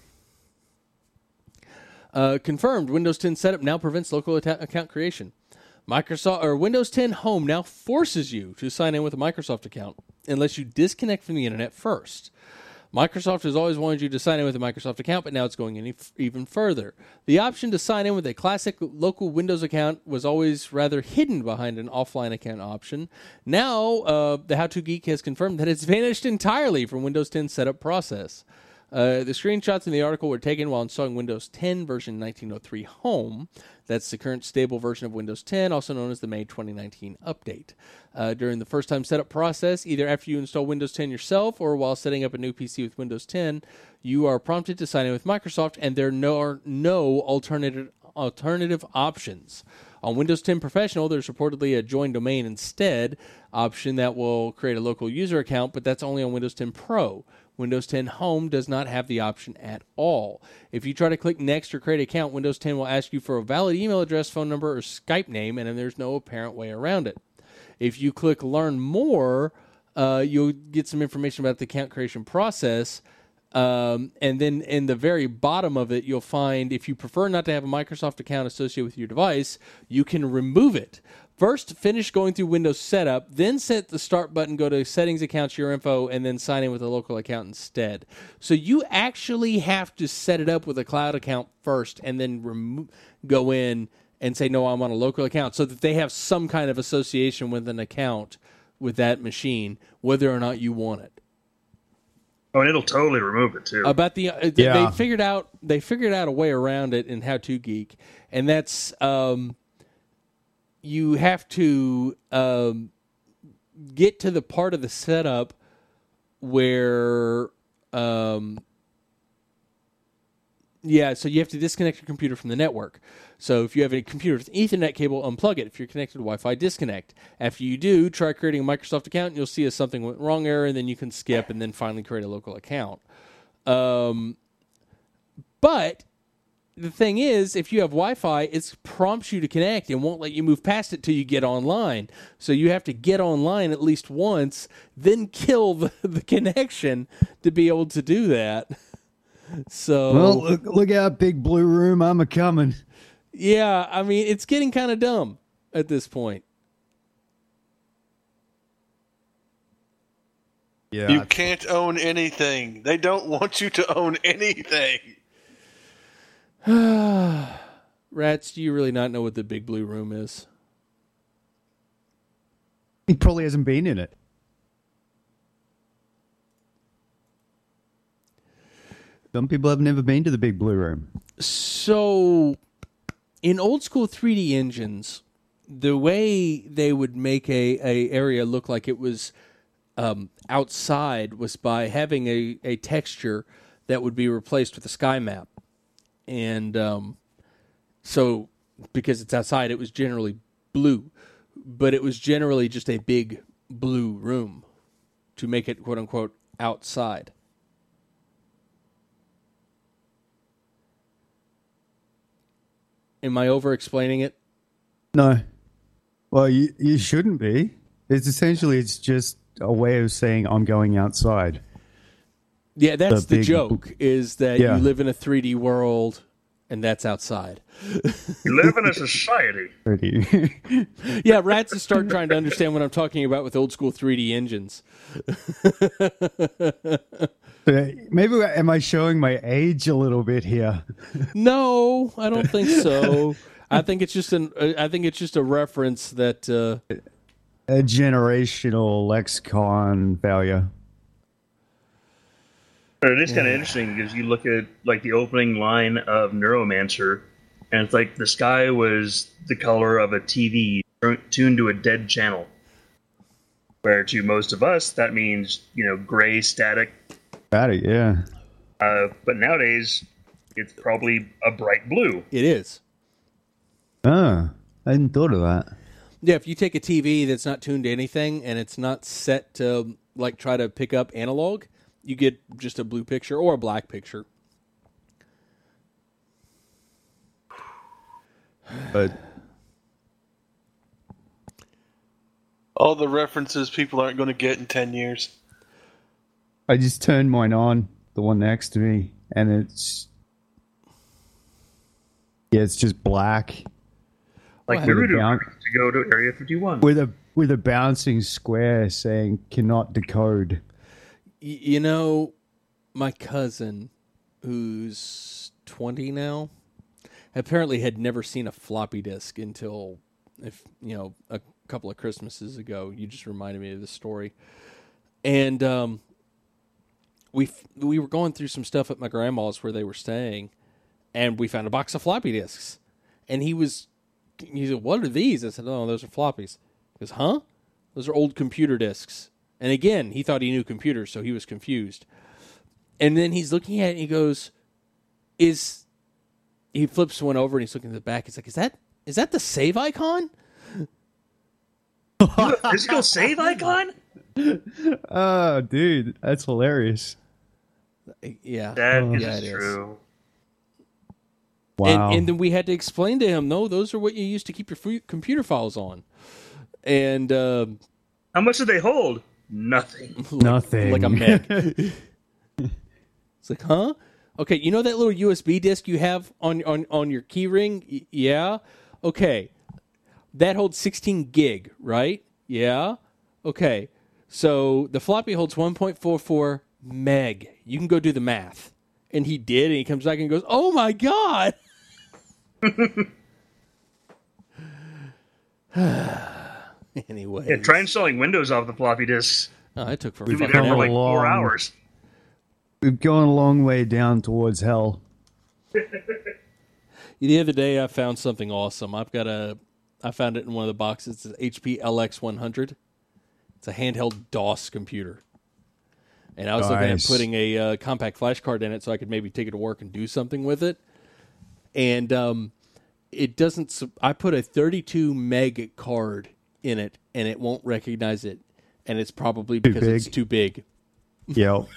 uh, confirmed, Windows ten setup now prevents local atta- account creation. Microsoft or Windows ten Home now forces you to sign in with a Microsoft account unless you disconnect from the internet first. Microsoft has always wanted you to sign in with a Microsoft account, but now it's going any f- even further. The option to sign in with a classic local Windows account was always rather hidden behind an offline account option. Now, uh, the How To Geek has confirmed that it's vanished entirely from Windows ten setup process. Uh, the screenshots in the article were taken while installing Windows ten version nineteen oh three Home. That's the current stable version of Windows ten, also known as the May twenty nineteen update. Uh, during the first-time setup process, either after you install Windows ten yourself or while setting up a new P C with Windows ten, you are prompted to sign in with Microsoft, and there no, are no alternative alternative options. On Windows ten Professional, there's reportedly a join domain instead option that will create a local user account, but that's only on Windows ten Pro. Windows ten Home does not have the option at all. If you try to click Next or create an account, Windows ten will ask you for a valid email address, phone number, or Skype name, and then there's no apparent way around it. If you click Learn More, uh, you'll get some information about the account creation process. Um, and then in the very bottom of it, you'll find if you prefer not to have a Microsoft account associated with your device, you can remove it. First, finish going through Windows Setup, then set the Start button, go to Settings, Accounts, Your Info, and then sign in with a local account instead. So you actually have to set it up with a cloud account first and then remo- go in and say, no, I'm on a local account, so that they have some kind of association with an account with that machine, whether or not you want it. Oh, and it'll totally remove it too. About the uh, Yeah. they figured out they figured out a way around it in How To Geek, and that's um, you have to um, get to the part of the setup where um, yeah, so you have to disconnect your computer from the network. So if you have a computer with an Ethernet cable, unplug it. If you're connected to Wi-Fi, disconnect. After you do, try creating a Microsoft account, and you'll see a something went wrong error, and then you can skip and then finally create a local account. Um, but the thing is, if you have Wi-Fi, it prompts you to connect and won't let you move past it till you get online. So you have to get online at least once, then kill the, the connection to be able to do that. So Well, look, look out, big blue room. I'm a coming. yeah, I mean, it's getting kind of dumb at this point. Yeah. You can't own anything. They don't want you to own anything. Rats, do you really not know what the big blue room is? He probably hasn't been in it. Some people have never been to the big blue room. So, in old school three D engines, the way they would make a, a area look like it was um, outside was by having a, a texture that would be replaced with a sky map. And um, so, because it's outside, it was generally blue. But it was generally just a big blue room to make it, quote unquote, outside. Am I over explaining it? No. Well, you, you shouldn't be. It's essentially, it's just a way of saying I'm going outside. Yeah, that's The the, big- joke, is that Yeah. you live in a three D world, and that's outside. You live in a society. Pretty. Yeah, rats will start trying to understand what I'm talking about with old school three D engines. Maybe am I showing my age a little bit here? No, I don't think so. I think it's just an. uh, I think it's just a reference that. Uh, A generational lexicon failure. But it is kind of interesting because you look at like the opening line of Neuromancer, and it's like the sky was the color of a T V tuned to a dead channel. Where to most of us that means you know gray static. Got it, yeah. Uh, but nowadays it's probably a bright blue. it is. Oh, I hadn't thought of that. Yeah, if you take a T V that's not tuned to anything and it's not set to like try to pick up analog, you get just a blue picture or a black picture. But All the references people aren't going to get in ten years. I just turned mine on, the one next to me, and it's yeah, it's just black Like Well, we were with a doing boun- to go to Area fifty-one. with a with a bouncing square saying "cannot decode." Y- you know, my cousin, who's twenty now, apparently had never seen a floppy disk until, if you know, a couple of Christmases ago. You just reminded me of this story, and um, we f- we were going through some stuff at my grandma's where they were staying, and we found a box of floppy disks, and he was, he said, "What are these?" I said, "Oh, those are floppies." He goes, "Huh? Those are old computer disks." And again, he thought he knew computers, so he was confused. And then he's looking at it and he goes, "Is," he flips one over and he's looking at the back. He's like, "Is that is that the save icon?" Physical save icon? Oh, dude, that's hilarious! Yeah, That is yeah, it is. true. Wow. And, and then we had to explain to him, no, those are what you use to keep your free computer files on. And um, How much do they hold? Nothing. like, Nothing. like a meg. It's like, huh? Okay, you know that little U S B disk you have on on on your key ring? Y- yeah. Okay, that holds sixteen gig, right? Yeah. Okay, so the floppy holds one point four four meg. You can go do the math. And he did, and he comes back and goes, "Oh my god!" Anyway, Yeah, try installing Windows off the floppy disks. oh, it took for You'll be fucking there for ever. like four long. hours. We've gone a long way down towards hell. The other day, I found something awesome. I've got a, I found it in one of the boxes. It's an H P L X one hundred. It's a handheld DOS computer, and I was looking at Nice. putting a uh, compact flash card in it so I could maybe take it to work and do something with it. And um, it doesn't. su- I put a thirty-two meg card in it, and it won't recognize it, and it's probably because big. it's too big. Yo,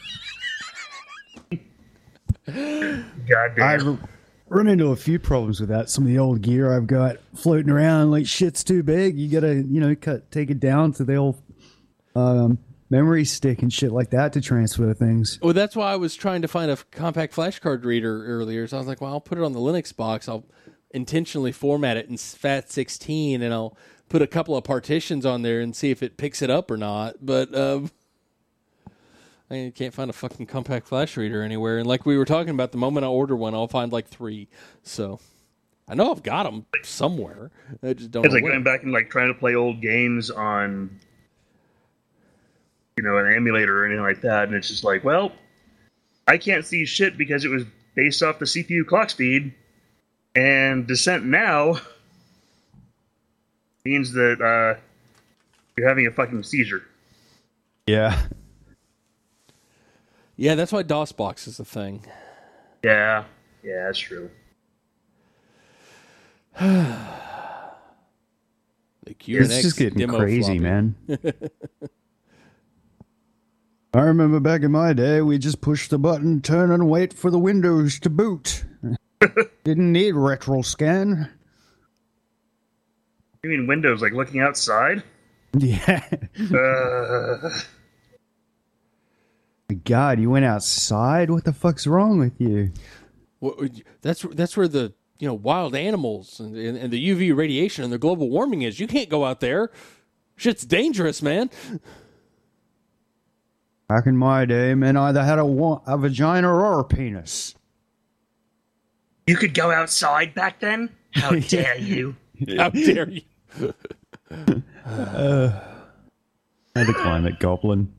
I Goddamn. r- run into a few problems with that. Some of the old gear I've got floating around, like shit's too big. You gotta, you know, cut take it down to the old um, memory stick and shit like that to transfer things. Well, that's why I was trying to find a compact flash card reader earlier. So I was like, well, I'll put it on the Linux box. I'll intentionally format it in FAT sixteen, and I'll put a couple of partitions on there and see if it picks it up or not. But um, I can't find a fucking compact flash reader anywhere. And like we were talking about, the moment I order one, I'll find like three. So I know I've got them somewhere. I just don't It's know like where. going back and like trying to play old games on, you know, an emulator or anything like that, and it's just like, well, I can't see shit because it was based off the C P U clock speed, and Descent now means that uh, you're having a fucking seizure. Yeah, Yeah, that's why DOSBox is the thing. Yeah, yeah, that's true. The Q N X it's just getting demo crazy, floppy. man. I remember back in my day, we just push the button, turn, and wait for the Windows to boot. Didn't need retro scan. You mean Windows, like looking outside? Yeah. Uh, God, you went outside? What the fuck's wrong with you? Well, that's that's where the you know wild animals and, and, and the U V radiation and the global warming is. You can't go out there. Shit's dangerous, man. Back in my day, men either had a, wa- a vagina or a penis. you could go outside back then? How dare you? How dare you? Uh, the climate goblin.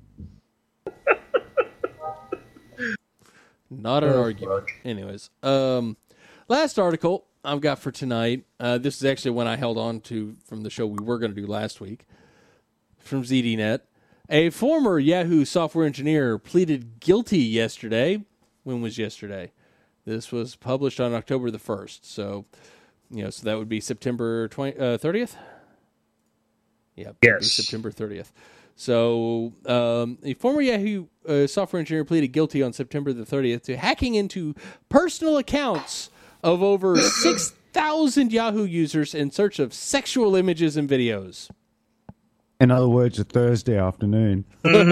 Not an argument. Anyways, um, last article I've got for tonight. Uh, this is actually one I held on to from the show we were going to do last week from Z D Net. A former Yahoo software engineer pleaded guilty yesterday. When was yesterday? This was published on October the first. So, you know, so that would be September twentieth, uh, thirtieth? Yeah, that'd be Yes. September thirtieth. So, um, a former Yahoo uh, software engineer pleaded guilty on September the thirtieth to hacking into personal accounts of over six thousand Yahoo users in search of sexual images and videos. In other words, a Thursday afternoon.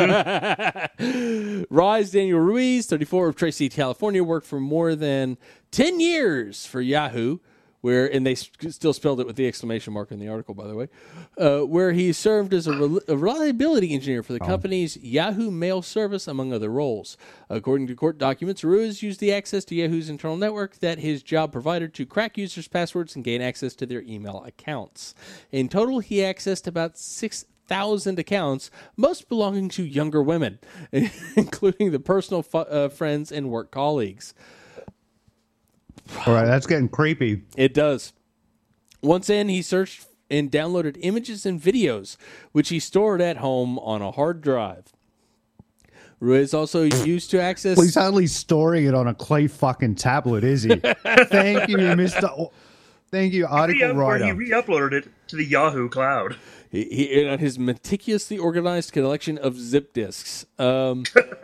Rise Daniel Ruiz, thirty-four, of Tracy, California, worked for more than ten years for Yahoo, where, and they st- still spelled it with the exclamation mark in the article, by the way, uh, where he served as a, rel- a reliability engineer for the company's Yahoo Mail service, among other roles. According to court documents, Ruiz used the access to Yahoo's internal network that his job provided to crack users' passwords and gain access to their email accounts. In total, he accessed about six thousand accounts, most belonging to younger women, including the personal fu- uh, friends and work colleagues. All right, that's getting creepy. It does. Once in, he searched and downloaded images and videos, which he stored at home on a hard drive. Ruiz also used to access... Well, he's hardly storing it on a clay fucking tablet, is he? Thank you, Mister O- Thank you, article Re- writer. He re-uploaded it to the Yahoo cloud. He, he on his meticulously organized collection of zip disks. Um,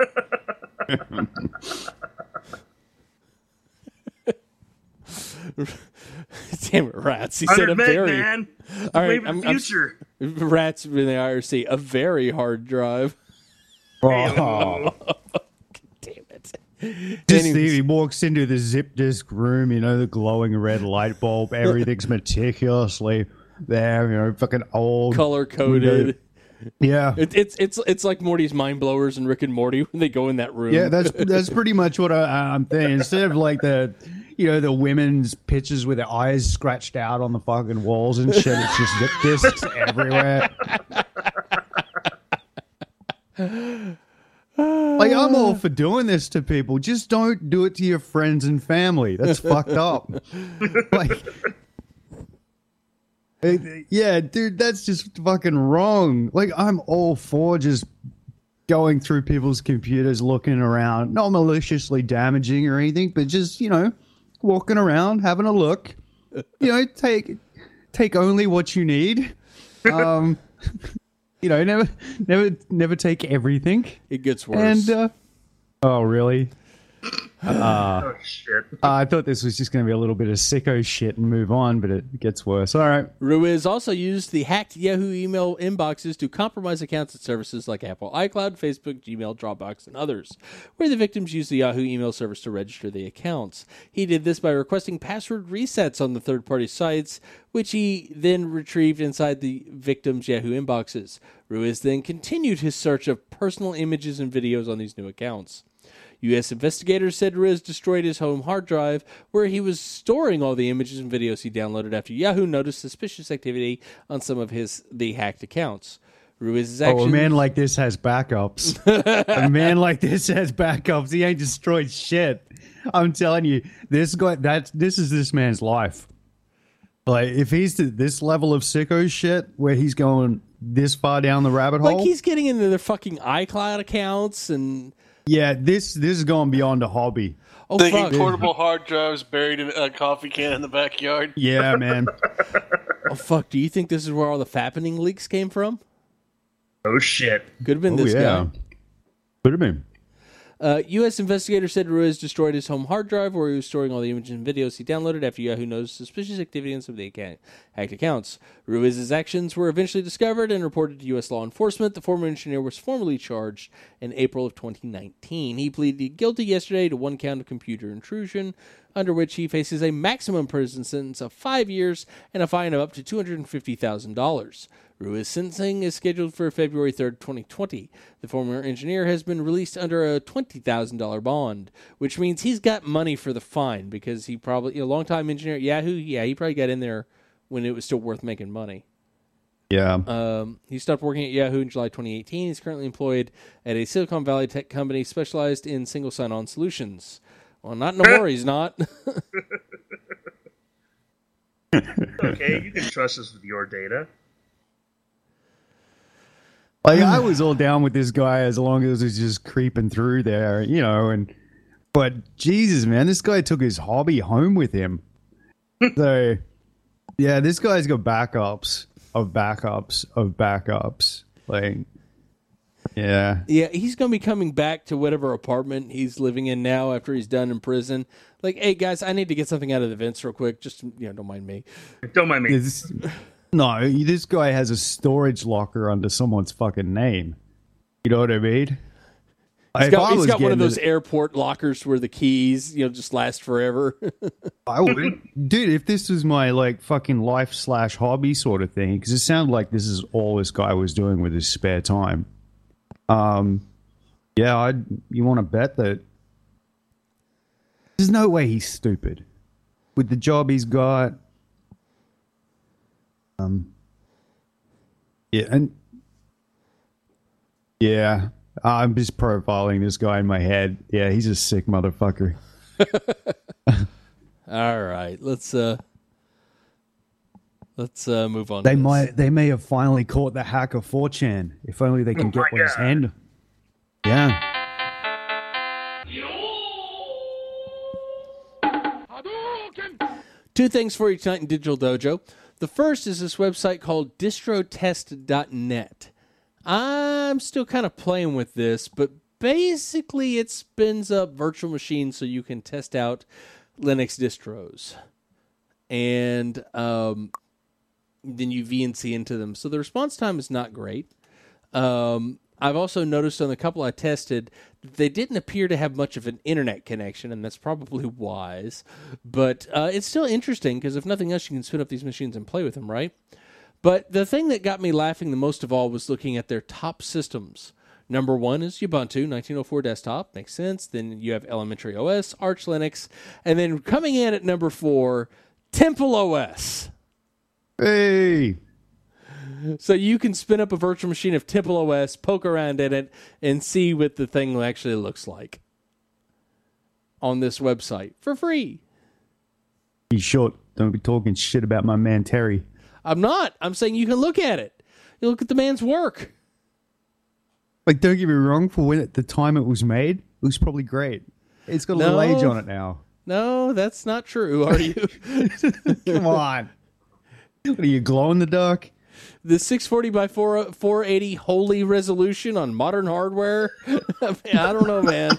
Damn it, rats! He said a meg, very man. all right. Wave of I'm, the I'm- future. rats in the I R C, a very hard drive. Oh. Damn it! Just Anyways. he walks into the zip disk room, you know, the glowing red light bulb, everything's meticulously there, you know, fucking old. Color coded. Yeah. It, it's it's it's like Morty's mind blowers and Rick and Morty when they go in that room. Yeah, that's that's pretty much what I, I'm thinking. Instead of like the, you know, the women's pictures with their eyes scratched out on the fucking walls and shit, it's just zip disks everywhere. Like, I'm all for doing this to people. Just don't do it to your friends and family. That's fucked up. Like, it- yeah, dude, that's just fucking wrong. Like, I'm all for just going through people's computers, looking around, not maliciously damaging or anything, but just, you know, walking around, having a look. You know, take take only what you need. Um, you know, never never never take everything. It gets worse. And uh, oh, really? Oh shit! Uh, I thought this was just going to be a little bit of sicko shit and move on, but it gets worse. All right. Ruiz also used the hacked Yahoo email inboxes to compromise accounts at services like Apple iCloud, Facebook, Gmail, Dropbox, and others, where the victims used the Yahoo email service to register the accounts. He did this by requesting password resets on the third-party sites, which he then retrieved inside the victims' Yahoo inboxes. Ruiz then continued his search of personal images and videos on these new accounts. U S investigators said Ruiz destroyed his home hard drive, where he was storing all the images and videos he downloaded after Yahoo noticed suspicious activity on some of his the hacked accounts. Ruiz's actions... Oh, a man like this has backups. A man like this has backups. He ain't destroyed shit. I'm telling you, this guy, that this is this man's life. Like, if he's to this level of sicko shit, where he's going this far down the rabbit hole, Like, he's getting into their fucking iCloud accounts and... yeah, this this is going beyond a hobby. Oh, Thinking fuck. portable hard drives buried in a coffee can in the backyard. Yeah, man. Oh, fuck. Do you think this is where all the fappening leaks came from? Oh shit! Could have been Oh, this yeah. guy. Could have been. Uh, U S investigators said Ruiz destroyed his home hard drive where he was storing all the images and videos he downloaded after Yahoo noticed suspicious activity on some of the account- hacked accounts. Ruiz's actions were eventually discovered and reported to U S law enforcement. The former engineer was formally charged in April of twenty nineteen. He pleaded guilty yesterday to one count of computer intrusion, under which he faces a maximum prison sentence of five years and a fine of up to two hundred fifty thousand dollars. Ruiz's sentencing is scheduled for February third, twenty twenty. The former engineer has been released under a twenty thousand dollars bond, which means he's got money for the fine because he probably, a long-time engineer at Yahoo, yeah, he probably got in there when it was still worth making money. Yeah. Um, he stopped working at Yahoo in July twenty eighteen. He's currently employed at a Silicon Valley tech company specialized in single sign-on solutions. Well, not no more, he's not. Okay, you can trust us with your data. Like, I was all down with this guy as long as he was just creeping through there, you know, and but Jesus, man, this guy took his hobby home with him. So, yeah, this guy's got backups of backups of backups. Like, yeah. Yeah, he's going to be coming back to whatever apartment he's living in now after he's done in prison. Like, hey, guys, I need to get something out of the vents real quick. Just, you know, don't mind me. Don't mind me. It's, No, this guy has a storage locker under someone's fucking name. You know what I mean? He's If got, I he's was got one of getting those airport lockers where the keys, you know, just last forever. I would, dude. If this was my like fucking life slash hobby sort of thing, because it sounded like this is all this guy was doing with his spare time. Um, yeah, I. You want to bet that? There's no way he's stupid with the job he's got. Um. Yeah, and yeah. I'm just profiling this guy in my head. Yeah, he's a sick motherfucker. All right, let's uh, let's uh, move on. They to this. might, they may have finally caught the hacker four chan. If only they can Oh get my what his God. hand. Yeah, Two things for you tonight in Digital Dojo. The first is this website called distro test dot net. I'm still kind of playing with this, but basically it spins up virtual machines so you can test out Linux distros. And um, then you V N C into them. So the response time is not great. Um, I've also noticed on the couple I tested that they didn't appear to have much of an internet connection, and that's probably wise. But uh, it's still interesting because if nothing else, you can spin up these machines and play with them, right? But the thing that got me laughing the most of all was looking at their top systems. Number one is Ubuntu, nineteen oh four desktop. Makes sense. Then you have Elementary O S, Arch Linux. And then coming in at number four, Temple O S. hey, So you can spin up a virtual machine of Temple O S, poke around in it, and see what the thing actually looks like on this website for free. he's short. Don't be talking shit about my man Terry. I'm not. I'm saying you can look at it. You look at the man's work. Like, don't get me wrong. For when at the time it was made, it was probably great. It's got a No. little age on it now. No, that's not true, are you? Come on. What are you, glow in the dark? The six forty by four eighty holy resolution on modern hardware? I, mean, I don't know, man.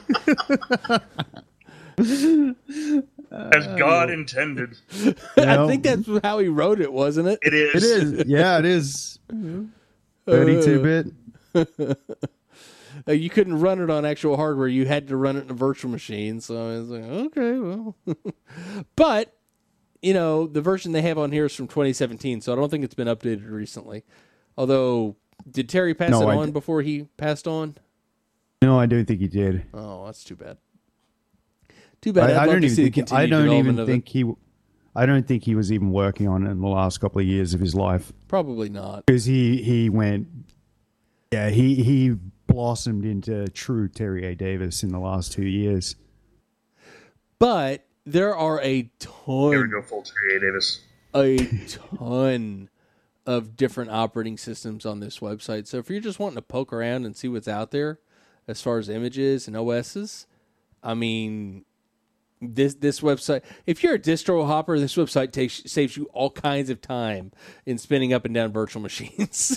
As God intended. I think that's how he wrote it, wasn't it? It is. It is. Yeah, it is. thirty-two bit. Uh, you couldn't run it on actual hardware. You had to run it in a virtual machine. So I was like, okay, well. But, you know, the version they have on here is from twenty seventeen, so I don't think it's been updated recently. Although, did Terry pass No, it I on d- before he passed on? No, I don't think he did. Oh, that's too bad. Too bad. I'd I, I love don't to even see the think. I continued don't development even of think it. he. I don't think he was even working on it in the last couple of years of his life, Probably not. because he he went. Yeah, he he blossomed into true Terry A. Davis in the last two years. But there are a ton. Here we go, full Terry A. Davis. a ton of different operating systems on this website. So if you're just wanting to poke around and see what's out there as far as images and O Ss, I mean, this this website, if you're a distro hopper, this website takes saves you all kinds of time in spinning up and down virtual machines.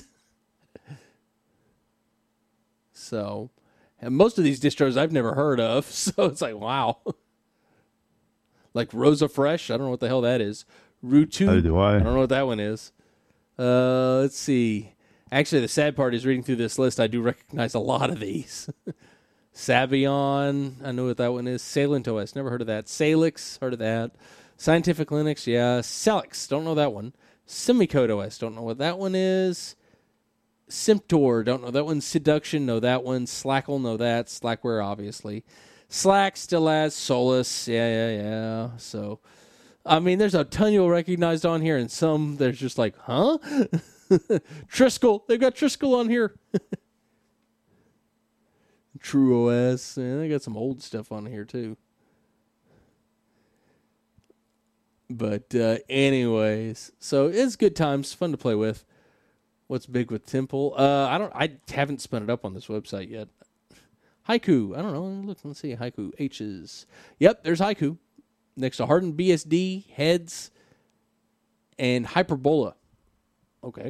So, and most of these distros I've never heard of, so it's like, wow. Like Rosa Fresh, I don't know what the hell that is. Rutu, Oh, do I? I don't know what that one is. Uh, let's see. Actually, the sad part is reading through this list, I do recognize a lot of these. Savion, I know what that one is. Salient O S, never heard of that. Salix, heard of that. Scientific Linux, yeah. Celix, don't know that one. Semicode O S, don't know what that one is. Symptor, don't know that one. Seduction, know that one. Slackle, know that. Slackware, obviously. Slack still has Solus, yeah, yeah, yeah. So, I mean, there's a ton you'll recognize on here, and some there's just like, huh? Triskel, they've got Triskel on here. True O S, and they got some old stuff on here too. But uh, anyways, so it's good times, fun to play with. What's big with Temple? Uh, I don't. I haven't spun it up on this website yet. Haiku. I don't know. Look, let's see. Haiku. H's. Yep, there's Haiku. Next to Hardened B S D, Heads, and Hyperbola. Okay.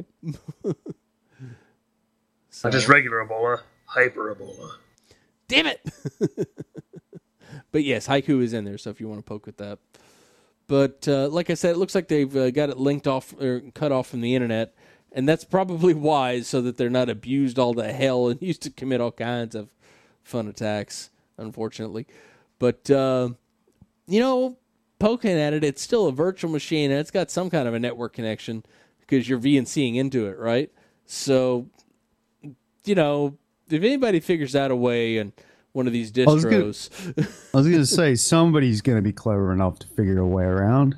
So- Not just regular Ebola, hyper Ebola. Damn it! But yes, Haiku is in there, so if you want to poke with that. But uh, like I said, it looks like they've uh, got it linked off or cut off from the internet, and that's probably wise so that they're not abused all to hell and used to commit all kinds of fun attacks, unfortunately. But, uh, you know, poking at it, it's still a virtual machine, and it's got some kind of a network connection because you're VNCing into it, right? So, you know, if anybody figures out a way and one of these distros. I was going to say, somebody's going to be clever enough to figure a way around.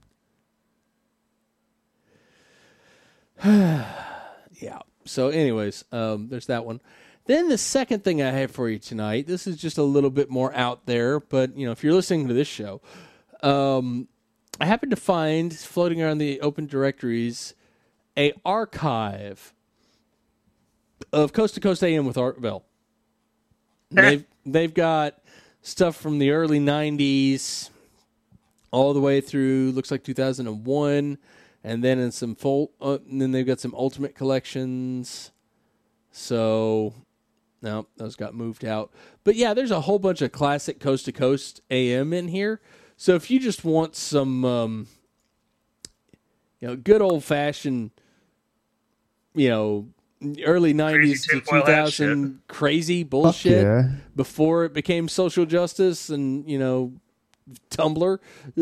Yeah. So anyways, um, there's that one. Then the second thing I have for you tonight, this is just a little bit more out there, but, you know, if you're listening to this show, um, I happened to find, floating around the open directories, a archive of Coast to Coast A M with Art Bell. They've they've got stuff from the early nineties all the way through looks like two thousand one, and then in some full, uh, and then they've got some Ultimate collections. So no, those got moved out. But yeah, there's a whole bunch of classic Coast to Coast A M in here. So if you just want some, um, you know, good old fashioned, you know, early nineties to two thousand crazy bullshit yeah. before it became social justice and, you know, Tumblr.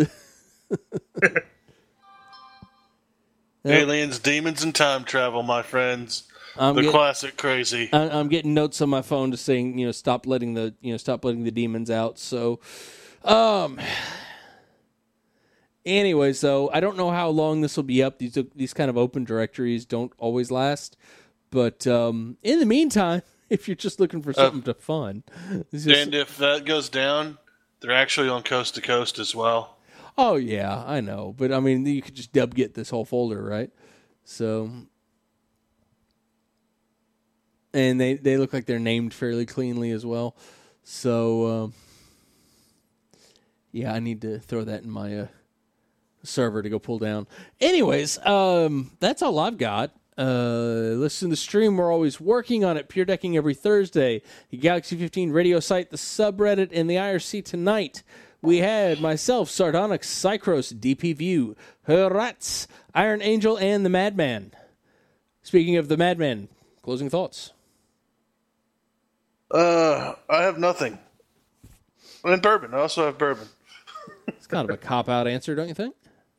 Aliens, demons, and time travel, my friends. I'm the getting, classic crazy. I, I'm getting notes on my phone to saying, you know, stop letting the, you know, stop letting the demons out. So, um, anyways, though, I don't know how long this will be up. These these kind of open directories don't always last. But um, in the meantime, if you're just looking for something uh, to fun. Just, and if that goes down, they're actually on Coast to Coast as well. Oh, yeah, I know. But, I mean, you could just dub get this whole folder, right? So, and they, they look like they're named fairly cleanly as well. So, um, yeah, I need to throw that in my uh, server to go pull down. Anyways, um, that's all I've got. Uh, listen to the stream. We're always working on it. Pure Decking every Thursday. The Galaxy fifteen radio site, the subreddit, and the I R C tonight. We had myself, Sardonyx, Cycros, D P View, Heratz, Iron Angel, and the Madman. Speaking of the Madman, closing thoughts. Uh, I have nothing. And bourbon. I also have bourbon. It's kind of a cop-out answer, don't you think?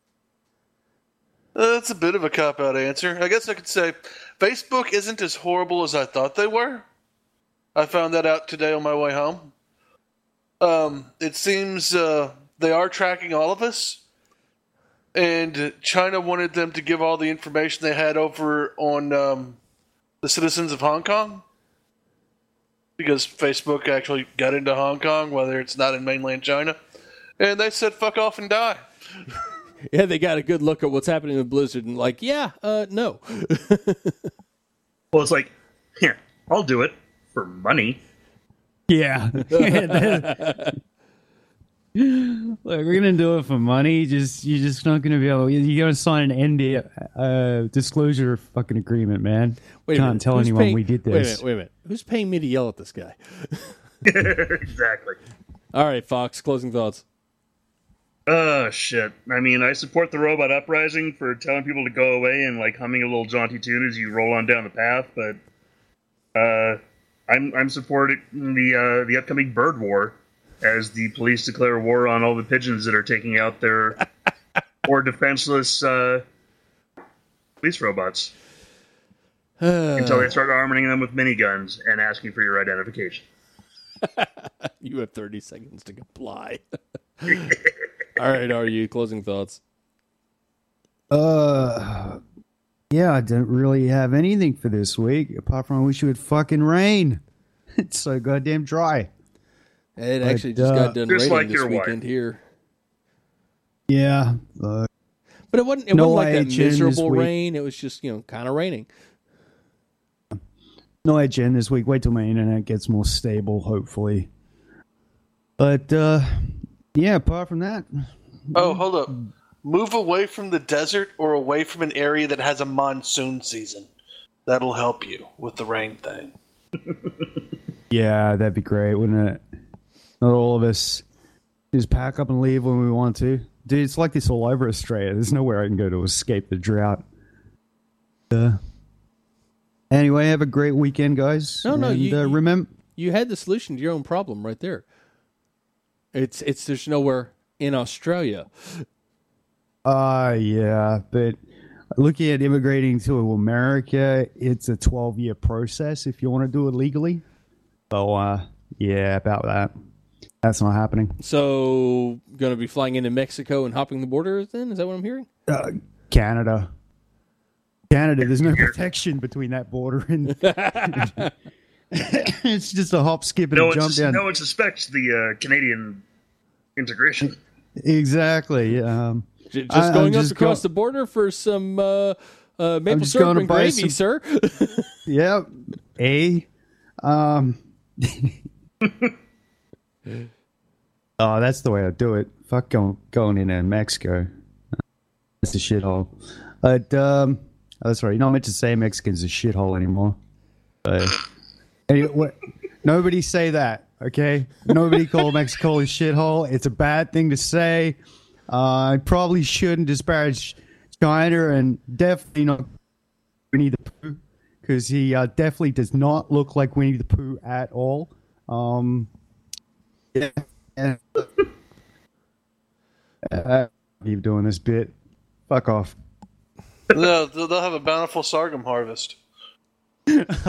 Uh, that's a bit of a cop-out answer. I guess I could say Facebook isn't as horrible as I thought they were. I found that out today on my way home. Um, it seems uh, they are tracking all of us, and China wanted them to give all the information they had over on um, the citizens of Hong Kong, because Facebook actually got into Hong Kong, whether it's not in mainland China, and they said, fuck off and die. Yeah, they got a good look at what's happening with Blizzard and like, yeah, uh, no. Well, it's like, here, I'll do it for money. Yeah. Look, we're gonna do it for money. Just you're just not gonna be able. You're gonna sign an N D A, uh, disclosure fucking agreement, man. Wait Can't tell Who's anyone paying, we did this. Wait a minute. Wait a minute. Who's paying me to yell at this guy? Exactly. All right, Fox. Closing thoughts. Oh, shit. I mean, I support the Robot Uprising for telling people to go away and, like, humming a little jaunty tune as you roll on down the path, but uh, I'm I'm supporting the uh, the upcoming bird war as the police declare war on all the pigeons that are taking out their or defenseless uh, police robots uh, until they start arming them with miniguns and asking for your identification. You have thirty seconds to comply. All right, are you closing thoughts? Uh, yeah, I didn't really have anything for this week apart from I wish it would fucking rain. It's so goddamn dry. It but, actually just uh, got done just raining like this your weekend wife. here. Yeah, uh, But it wasn't. It No wasn't like I that H N this miserable week. rain. It was just you know kind of raining. no I G N this week. Wait till my internet gets more stable, hopefully. But uh, yeah, apart from that, Oh, hold up. Move away from the desert or away from an area that has a monsoon season. That'll help you with the rain thing. yeah, that'd be great, wouldn't it? Not all of us just pack up and leave when we want to. dude, it's like this all over Australia. There's nowhere I can go to escape the drought. Uh, anyway, have a great weekend, guys. No, no, and, you, uh, you remember. you had the solution to your own problem right there. It's it's there's nowhere in Australia. Uh, yeah, but looking at immigrating to America, it's a twelve-year process if you want to do it legally. So, uh, yeah, about that. That's not happening. So, going to be flying into Mexico and hopping the border then? Is that what I'm hearing? Uh, Canada. Canada, there's no protection between that border and it's just a hop, skip, and No a one, jump sus- down. no one suspects the uh, Canadian integration. Exactly. Um, J- Just I- I'm going up just across go- the border for some uh, uh, maple just syrup going to and buy gravy, some- sir. yeah. A. Um, oh, that's the way I do it. Fuck going, going into Mexico. It's a shithole. But, um, oh, that's right. You're not meant to say Mexican's a shithole anymore. But, anyway, what, nobody say that, okay? Nobody call Mexico a shithole. It's a bad thing to say. Uh, I probably shouldn't disparage China and definitely not Winnie the Pooh because he uh, definitely does not look like Winnie the Pooh at all. Um, yeah. And, uh, keep doing this bit. Fuck off. No, they'll they'll have a bountiful sorghum harvest. Well, Sounds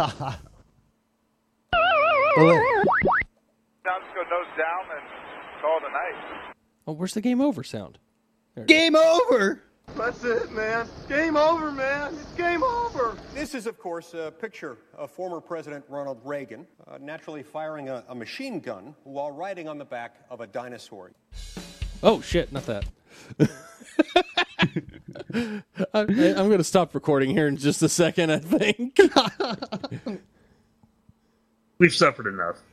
go nose down and call it a night. Oh, where's the game over sound? game over. That's it, man. Game over, man. It's game over. This is, of course, a picture of former President Ronald Reagan uh, naturally firing a, a machine gun while riding on the back of a dinosaur. Oh, shit, not that. I, I, I'm going to stop recording here in just a second, I think. We've suffered enough.